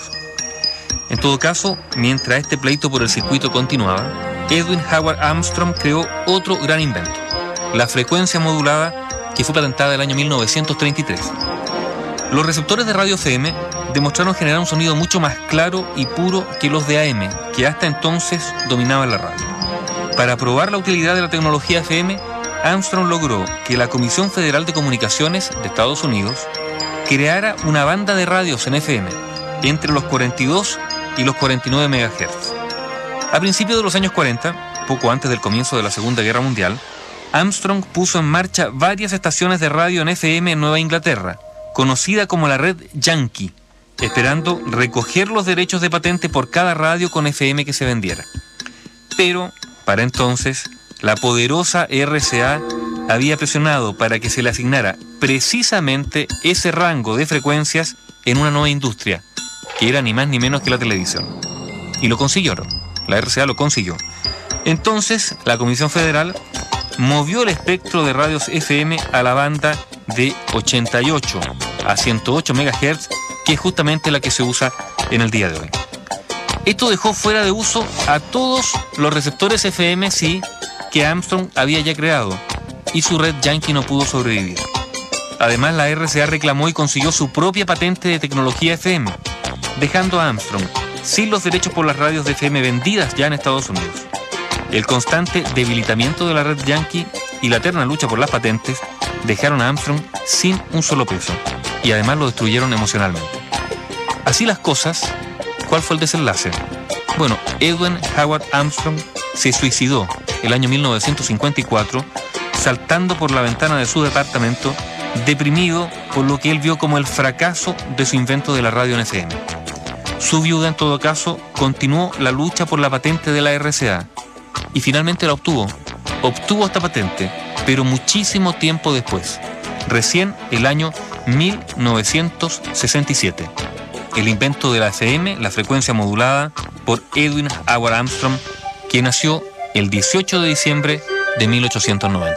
En todo caso, mientras este pleito por el circuito continuaba, Edwin Howard Armstrong creó otro gran invento, la frecuencia modulada, que fue patentada el año mil novecientos treinta y tres. Los receptores de radio F M demostraron generar un sonido mucho más claro y puro que los de A M, que hasta entonces dominaban la radio. Para probar la utilidad de la tecnología F M, Armstrong logró que la Comisión Federal de Comunicaciones de Estados Unidos creara una banda de radios en F M entre los cuarenta y dos y los cuarenta y nueve megahertz. A principios de los años cuarenta, poco antes del comienzo de la Segunda Guerra Mundial, Armstrong puso en marcha varias estaciones de radio en F M en Nueva Inglaterra, conocida como la red Yankee, esperando recoger los derechos de patente por cada radio con F M que se vendiera. Pero, para entonces, la poderosa R C A había presionado para que se le asignara precisamente ese rango de frecuencias en una nueva industria, que era ni más ni menos que la televisión. Y lo consiguieron, la R C A lo consiguió. Entonces, la Comisión Federal movió el espectro de radios F M a la banda de ochenta y ocho a ciento ocho megahertz, que es justamente la que se usa en el día de hoy. Esto dejó fuera de uso a todos los receptores F M sí que Armstrong había ya creado, y su red Yankee no pudo sobrevivir. Además, la R C A reclamó y consiguió su propia patente de tecnología F M, dejando a Armstrong sin los derechos por las radios de F M vendidas ya en Estados Unidos. El constante debilitamiento de la red Yankee y la eterna lucha por las patentes dejaron a Armstrong sin un solo peso y además lo destruyeron emocionalmente. Así las cosas, ¿cuál fue el desenlace? Bueno, Edwin Howard Armstrong se suicidó el año mil novecientos cincuenta y cuatro saltando por la ventana de su departamento, deprimido por lo que él vio como el fracaso de su invento de la radio en F M. Su viuda, en todo caso, continuó la lucha por la patente de la R C A y finalmente la obtuvo. Obtuvo esta patente, pero muchísimo tiempo después, recién el año mil novecientos sesenta y siete. El invento de la F M, la frecuencia modulada, por Edwin Howard Armstrong, quien nació el dieciocho de diciembre de mil ochocientos noventa.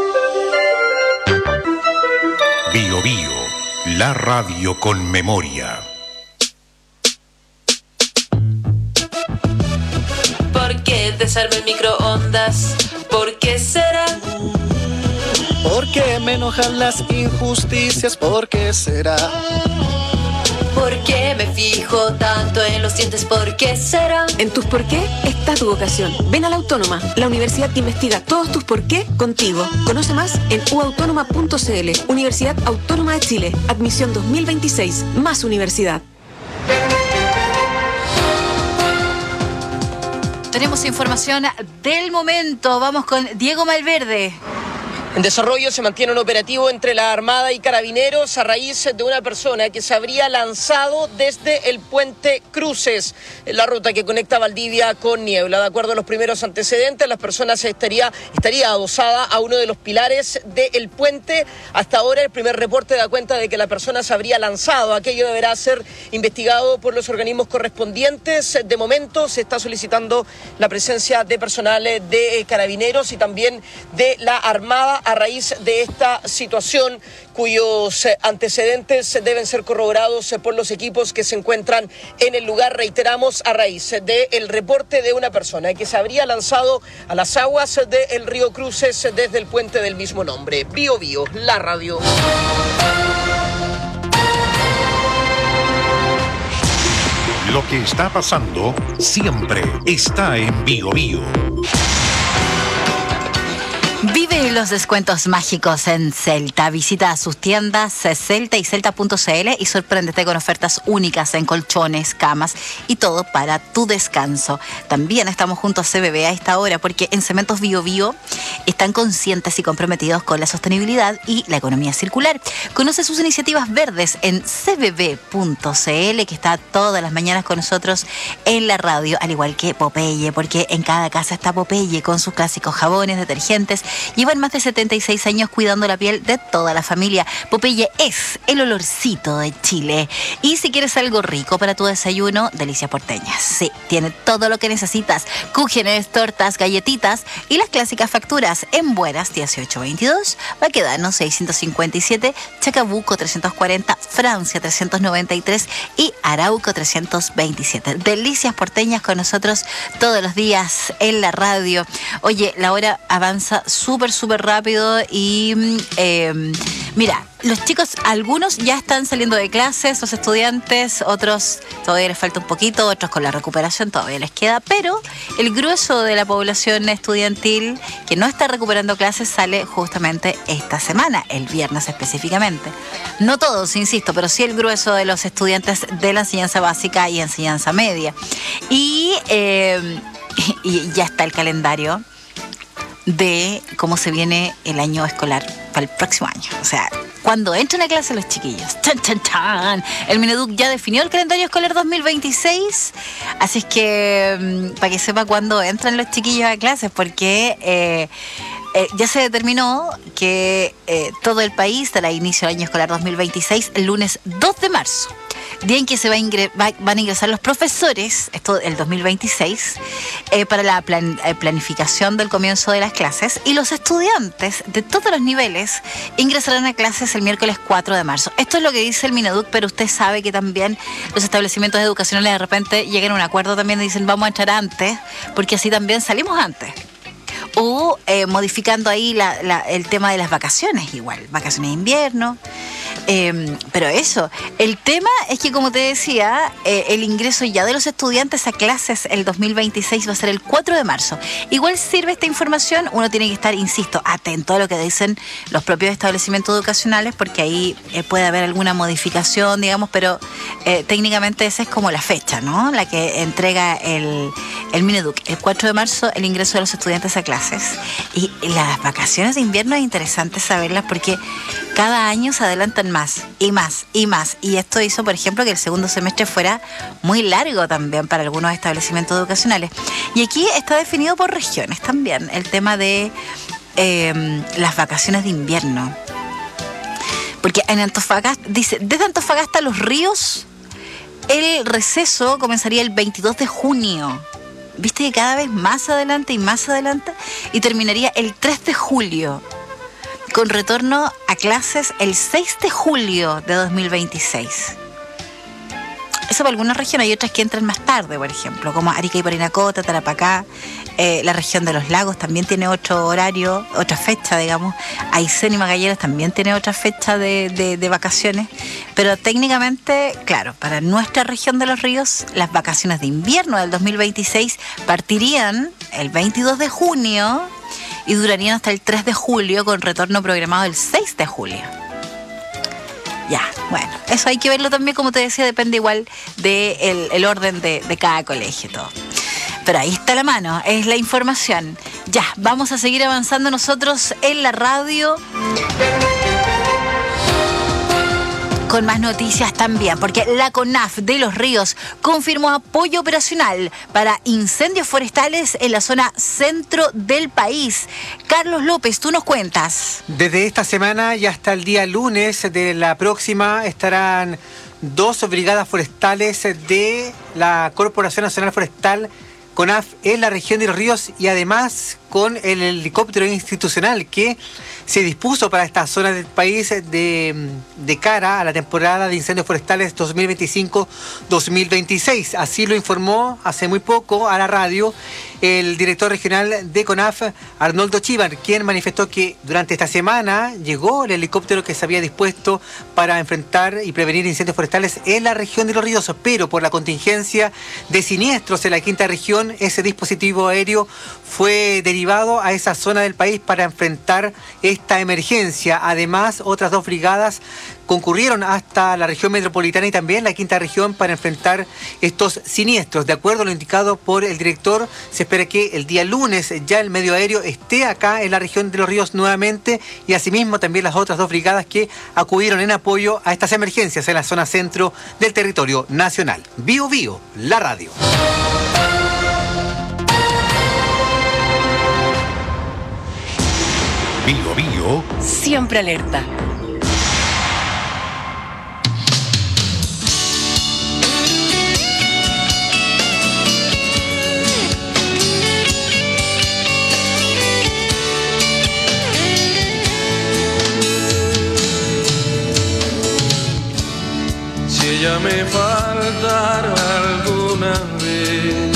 Bio Bio, la radio con memoria. ¿Por qué desarma el microondas? ¿Por qué será? ¿Por qué me enojan las injusticias? ¿Por qué será? ¿Por qué me fijo tanto en los dientes? ¿Por qué será? En tus por qué está tu vocación. Ven a la Autónoma, la universidad que investiga todos tus por qué contigo. Conoce más en u autónoma punto c l. Universidad Autónoma de Chile. Admisión dos mil veintiséis. Más universidad. Tenemos información del momento. Vamos con Diego Malverde. En desarrollo se mantiene un operativo entre la Armada y Carabineros a raíz de una persona que se habría lanzado desde el puente Cruces, en la ruta que conecta Valdivia con Niebla. De acuerdo a los primeros antecedentes, la persona se estaría, estaría adosada a uno de los pilares del puente. Hasta ahora el primer reporte da cuenta de que la persona se habría lanzado. Aquello deberá ser investigado por los organismos correspondientes. De momento se está solicitando la presencia de personal de Carabineros y también de la Armada a raíz de esta situación, cuyos antecedentes deben ser corroborados por los equipos que se encuentran en el lugar. Reiteramos, a raíz del reporte de una persona que se habría lanzado a las aguas del río Cruces desde el puente del mismo nombre. Bio Bio, la radio. Lo que está pasando siempre está en Bio Bio. Vive los descuentos mágicos en Celta. Visita sus tiendas Celta y Celta punto c l y sorpréndete con ofertas únicas en colchones, camas y todo para tu descanso. También estamos junto a C B B a esta hora porque en Cementos Bio Bio están conscientes y comprometidos con la sostenibilidad y la economía circular. Conoce sus iniciativas verdes en c b b punto c l, que está todas las mañanas con nosotros en la radio, al igual que Popeye, porque en cada casa está Popeye con sus clásicos jabones, detergentes. Llevan más de setenta y seis años cuidando la piel de toda la familia. Popeye es el olorcito de Chile. Y si quieres algo rico para tu desayuno, Delicias Porteñas. Sí, tiene todo lo que necesitas. Cúgenes, tortas, galletitas y las clásicas facturas en Buenas dieciocho veintidós, Baquedano seiscientos cincuenta y siete, Chacabuco trescientos cuarenta, Francia trescientos noventa y tres y Arauco trescientos veintisiete. Delicias Porteñas con nosotros todos los días en la radio. Oye, la hora avanza súper, súper rápido y eh, mira, los chicos, algunos ya están saliendo de clases, los estudiantes, otros todavía les falta un poquito, otros con la recuperación todavía les queda, pero el grueso de la población estudiantil que no está recuperando clases sale justamente esta semana, el viernes específicamente. No todos, insisto, pero sí el grueso de los estudiantes de la enseñanza básica y enseñanza media. Y, eh, y ya está el calendario de cómo se viene el año escolar para el próximo año. O sea, cuando entran a clase los chiquillos. ¡Chan, chan, chan! El Mineduc ya definió el calendario escolar dos mil veintiséis. Así es que, para que sepa cuándo entran los chiquillos a clases, porque eh, eh, ya se determinó que eh, todo el país dará inicio al año escolar dos mil veintiséis el lunes dos de marzo. Día en que se va a ingre- va, van a ingresar los profesores, esto el dos mil veintiséis, eh, para la plan- eh, planificación del comienzo de las clases, y los estudiantes de todos los niveles ingresarán a clases el miércoles cuatro de marzo. Esto es lo que dice el Mineduc, pero usted sabe que también los establecimientos educacionales de repente llegan a un acuerdo también y dicen vamos a entrar antes, porque así también salimos antes. O eh, modificando ahí la, la, el tema de las vacaciones, igual, vacaciones de invierno. Eh, pero eso, el tema es que, como te decía, eh, el ingreso ya de los estudiantes a clases el dos mil veintiséis va a ser el cuatro de marzo. Igual sirve esta información, uno tiene que estar, insisto, atento a lo que dicen los propios establecimientos educacionales, porque ahí eh, puede haber alguna modificación, digamos, pero eh, técnicamente esa es como la fecha, ¿no? La que entrega el, el Mineduc, el cuatro de marzo, el ingreso de los estudiantes a clases. Y las vacaciones de invierno es interesante saberlas porque cada año se adelantan más y más y más. Y esto hizo, por ejemplo, que el segundo semestre fuera muy largo también para algunos establecimientos educacionales. Y aquí está definido por regiones también el tema de eh, las vacaciones de invierno. Porque en Antofagasta, dice, desde Antofagasta a Los Ríos, el receso comenzaría el veintidós de junio. Viste que cada vez más adelante y más adelante, y terminaría el tres de julio, con retorno a clases el seis de julio de dos mil veintiséis. Eso para algunas regiones, hay otras que entran más tarde, por ejemplo, como Arica y Parinacota, Tarapacá, eh, la región de los lagos también tiene otro horario, otra fecha, digamos. Aysén y Magallanes también tiene otra fecha de, de, de vacaciones, pero técnicamente, claro, para nuestra región de los ríos, las vacaciones de invierno del dos mil veintiséis partirían el veintidós de junio y durarían hasta el tres de julio, con retorno programado el seis de julio. Ya, bueno, eso hay que verlo también, como te decía, depende igual del el orden de, de cada colegio y todo. Pero ahí está la mano, es la información. Ya, vamos a seguir avanzando nosotros en la radio con más noticias también, porque la CONAF de Los Ríos confirmó apoyo operacional para incendios forestales en la zona centro del país. Carlos López, tú nos cuentas. Desde esta semana y hasta el día lunes de la próxima estarán dos brigadas forestales de la Corporación Nacional Forestal, CONAF, en la región de Los Ríos, y además con el helicóptero institucional que se dispuso para esta zona del país de, de cara a la temporada de incendios forestales dos mil veinticinco dos mil veintiséis. Así lo informó hace muy poco a la radio el director regional de CONAF, Arnoldo Chívar, quien manifestó que durante esta semana llegó el helicóptero que se había dispuesto para enfrentar y prevenir incendios forestales en la región de Los Ríos, pero por la contingencia de siniestros en la quinta región, ese dispositivo aéreo fue derivado a esa zona del país para enfrentar esta emergencia. Además, otras dos brigadas concurrieron hasta la región metropolitana y también la quinta región para enfrentar estos siniestros. De acuerdo a lo indicado por el director, se espera que el día lunes ya el medio aéreo esté acá en la región de Los Ríos nuevamente, y asimismo también las otras dos brigadas que acudieron en apoyo a estas emergencias en la zona centro del territorio nacional. Bio Bio, la radio. Bio Bio. Siempre alerta. Si ella me faltara alguna vez,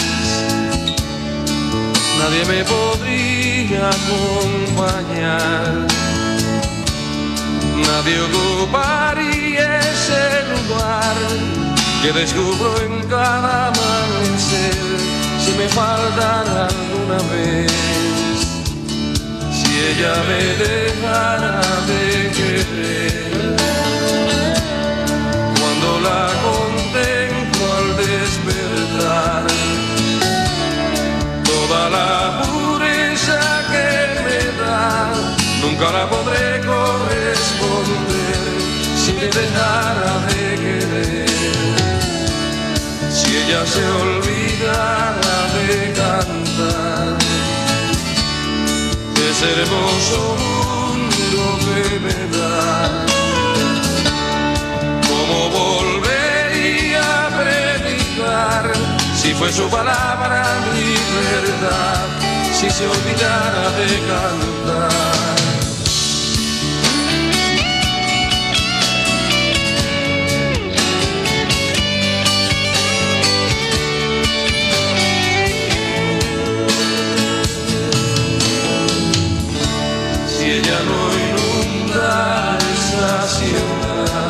nadie me podría acompañar, nadie ocuparía ese lugar que descubro en cada amanecer. Si me faltara alguna vez, si ella me dejara de querer, cuando la contemplo al despertar, toda la pureza que me da, nunca la podré corresponder si me dejara de querer. Si ella se olvidara de cantar ese hermoso mundo que me da, ¿cómo volvería a predicar si fue su palabra mi verdad? Si se olvidara de cantar. Si ella no inunda esa ciudad,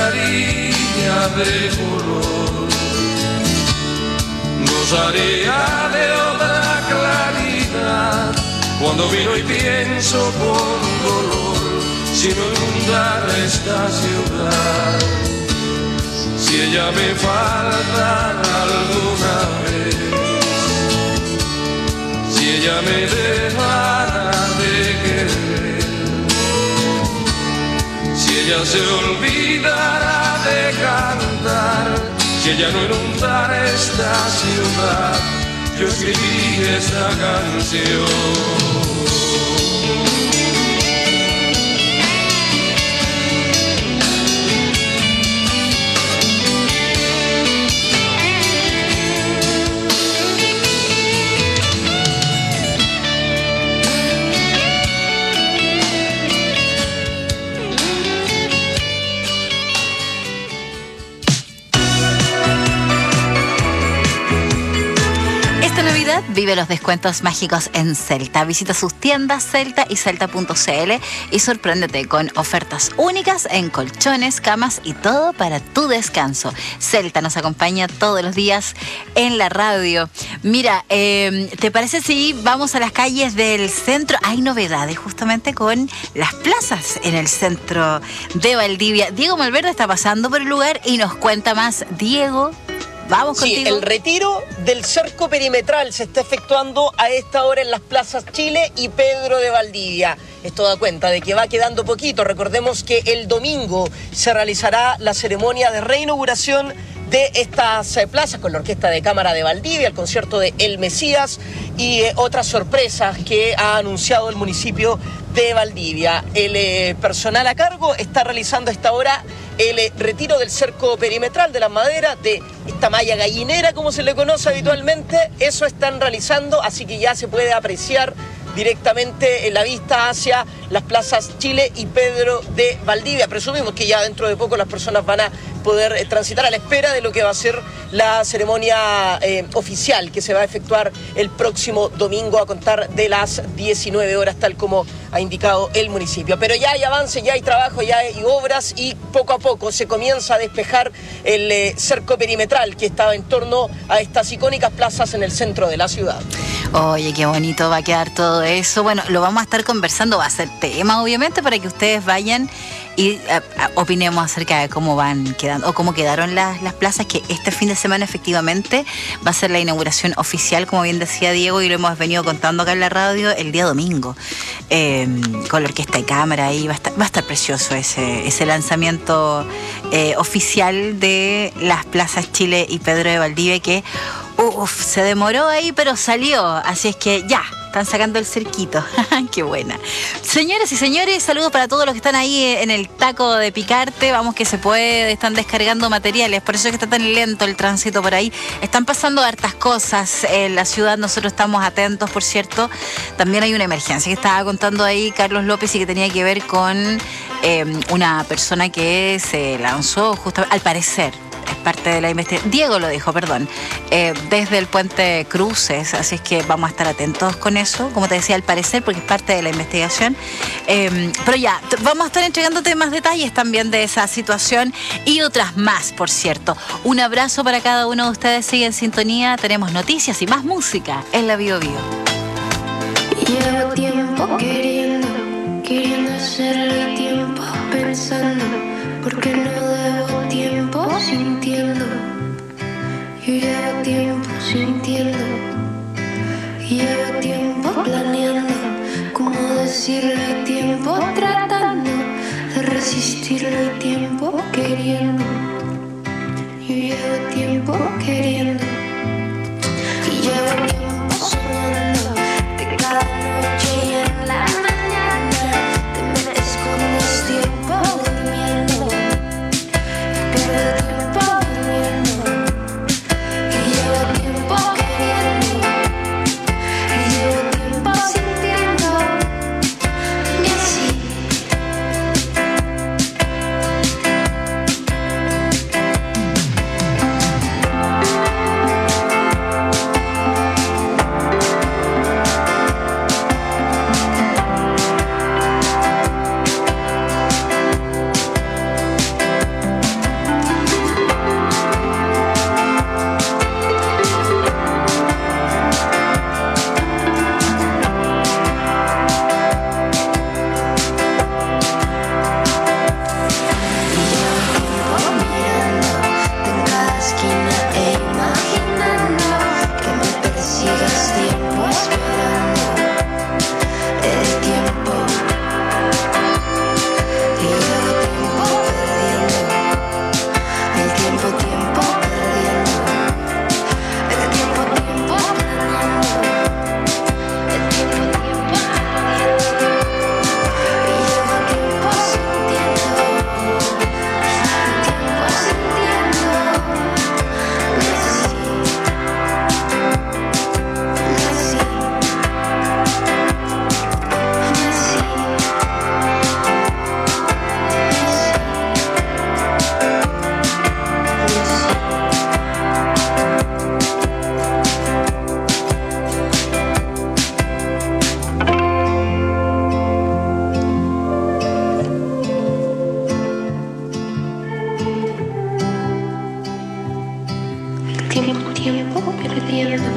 viña de color. Gozaría de otra claridad cuando miro y pienso con dolor, si no inundara esta ciudad. Si ella me falta alguna vez, si ella me dejara de querer, si ella se olvidara de cantar, si ella no inundara esta ciudad, yo escribí esta canción. Vive los descuentos mágicos en Celta. Visita sus tiendas Celta y Celta punto c l y sorpréndete con ofertas únicas en colchones, camas y todo para tu descanso. Celta nos acompaña todos los días en la radio. Mira, eh, ¿te parece si vamos a las calles del centro? Hay novedades justamente con las plazas en el centro de Valdivia. Diego Malverde está pasando por el lugar y nos cuenta más. Diego, vamos contigo. Sí, el retiro del cerco perimetral se está efectuando a esta hora en las plazas Chile y Pedro de Valdivia. Esto da cuenta de que va quedando poquito. Recordemos que el domingo se realizará la ceremonia de reinauguración de estas eh, plazas con la Orquesta de Cámara de Valdivia, el concierto de El Mesías y eh, otras sorpresas que ha anunciado el municipio de Valdivia. El eh, personal a cargo está realizando a esta hora el eh, retiro del cerco perimetral de las maderas, de esta malla gallinera, como se le conoce habitualmente. Eso están realizando, así que ya se puede apreciar directamente en la vista hacia las plazas Chile y Pedro de Valdivia. Presumimos que ya dentro de poco las personas van a poder eh, transitar a la espera de lo que va a ser la ceremonia eh, oficial que se va a efectuar el próximo domingo a contar de las diecinueve horas, tal como ha indicado el municipio. Pero ya hay avance, ya hay trabajo, ya hay obras y poco a poco se comienza a despejar el eh, cerco perimetral que estaba en torno a estas icónicas plazas en el centro de la ciudad. Oye, qué bonito va a quedar todo eso. Bueno, lo vamos a estar conversando, va a ser tema obviamente para que ustedes vayan y uh, opinemos acerca de cómo van quedando o cómo quedaron las, las plazas, que este fin de semana efectivamente va a ser la inauguración oficial, como bien decía Diego, y lo hemos venido contando acá en la radio el día domingo, eh, con la Orquesta de Cámara. Ahí va a estar, va a estar precioso ese, ese lanzamiento eh, oficial de las plazas Chile y Pedro de Valdivia, que uf, se demoró ahí, pero salió, así es que ya están sacando el cerquito. Qué buena. Señoras y señores, saludos para todos los que están ahí en el taco de Picarte. Vamos que se puede, están descargando materiales, por eso es que está tan lento el tránsito por ahí. Están pasando hartas cosas en la ciudad, nosotros estamos atentos, por cierto. También hay una emergencia que estaba contando ahí Carlos López y que tenía que ver con eh, una persona que se lanzó justamente, al parecer, es parte de la investigación. Diego lo dijo, perdón, eh, desde el puente Cruces, así es que vamos a estar atentos con eso, como te decía, al parecer, porque es parte de la investigación. Eh, pero ya, t- vamos a estar entregándote más detalles también de esa situación y otras más, por cierto. Un abrazo para cada uno de ustedes, sigue en sintonía, tenemos noticias y más música en la Bio Bio. Llevo tiempo queriendo, queriendo hacerlo y tiempo pensando, porque no debo tiempo sintiendo. Yo llevo tiempo sintiendo, llevo tiempo planeando cómo decirlo y tiempo tratando de resistirlo y tiempo queriendo. Yo llevo tiempo queriendo y llevo tiempo soñando de cada noche y en la mañana te me escondes tiempo durmiendo, pierdo tiempo durmiendo y llevo tiempo queriendo y llevo tiempo sintiendo y así tiempo, tiempo perdiendo.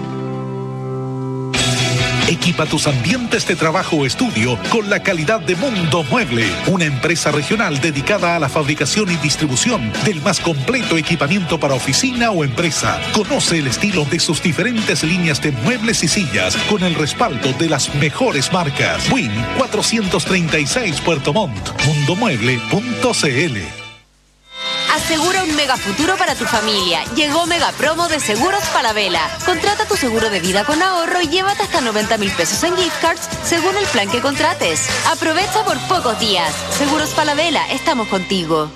Equipa tus ambientes de trabajo o estudio con la calidad de Mundo Mueble, una empresa regional dedicada a la fabricación y distribución del más completo equipamiento para oficina o empresa. Conoce el estilo de sus diferentes líneas de muebles y sillas con el respaldo de las mejores marcas. Win cuatrocientos treinta y seis Puerto Montt, mundomueble punto cl. Asegura un mega futuro para tu familia. Llegó Mega Promo de Seguros Falabella. Contrata tu seguro de vida con ahorro y llévate hasta noventa mil pesos en gift cards según el plan que contrates. Aprovecha por pocos días. Seguros Falabella, estamos contigo.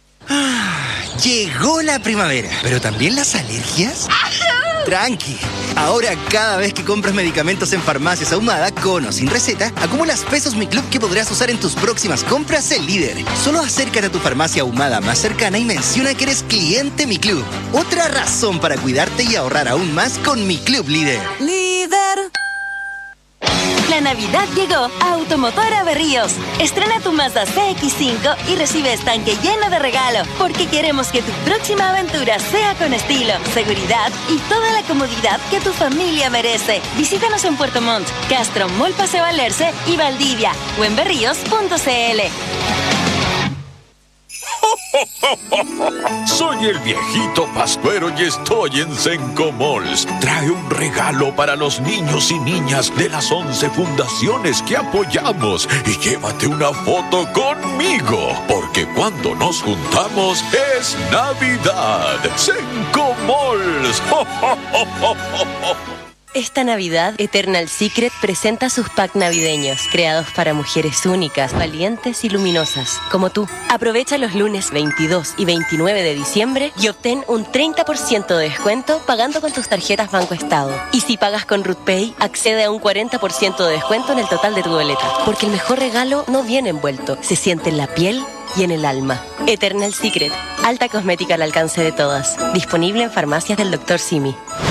Llegó la primavera, pero también las alergias. Tranqui, ahora cada vez que compras medicamentos en Farmacias Ahumada, con o sin receta, acumulas pesos Mi Club que podrás usar en tus próximas compras en Líder. Solo acércate a tu farmacia Ahumada más cercana y menciona que eres cliente Mi Club. Otra razón para cuidarte y ahorrar aún más con Mi Club Líder. Líder. La Navidad llegó a Automotora Berríos. Estrena tu Mazda C X cinco y recibe estanque lleno de regalo, porque queremos que tu próxima aventura sea con estilo, seguridad y toda la comodidad que tu familia merece. Visítanos en Puerto Montt, Castro, Mall Paseo Alerce y Valdivia o en berríos punto cl. Soy el viejito Pascuero y estoy en Senco Malls. Trae un regalo para los niños y niñas de las once fundaciones que apoyamos y llévate una foto conmigo, porque cuando nos juntamos es Navidad. Senco Malls. Esta Navidad, Eternal Secret presenta sus packs navideños, creados para mujeres únicas, valientes y luminosas, como tú. Aprovecha los lunes veintidós y veintinueve de diciembre y obtén un treinta por ciento de descuento pagando con tus tarjetas Banco Estado. Y si pagas con RutPay, accede a un cuarenta por ciento de descuento en el total de tu boleta. Porque el mejor regalo no viene envuelto, se siente en la piel y en el alma. Eternal Secret, alta cosmética al alcance de todas. Disponible en farmacias del doctor Simi.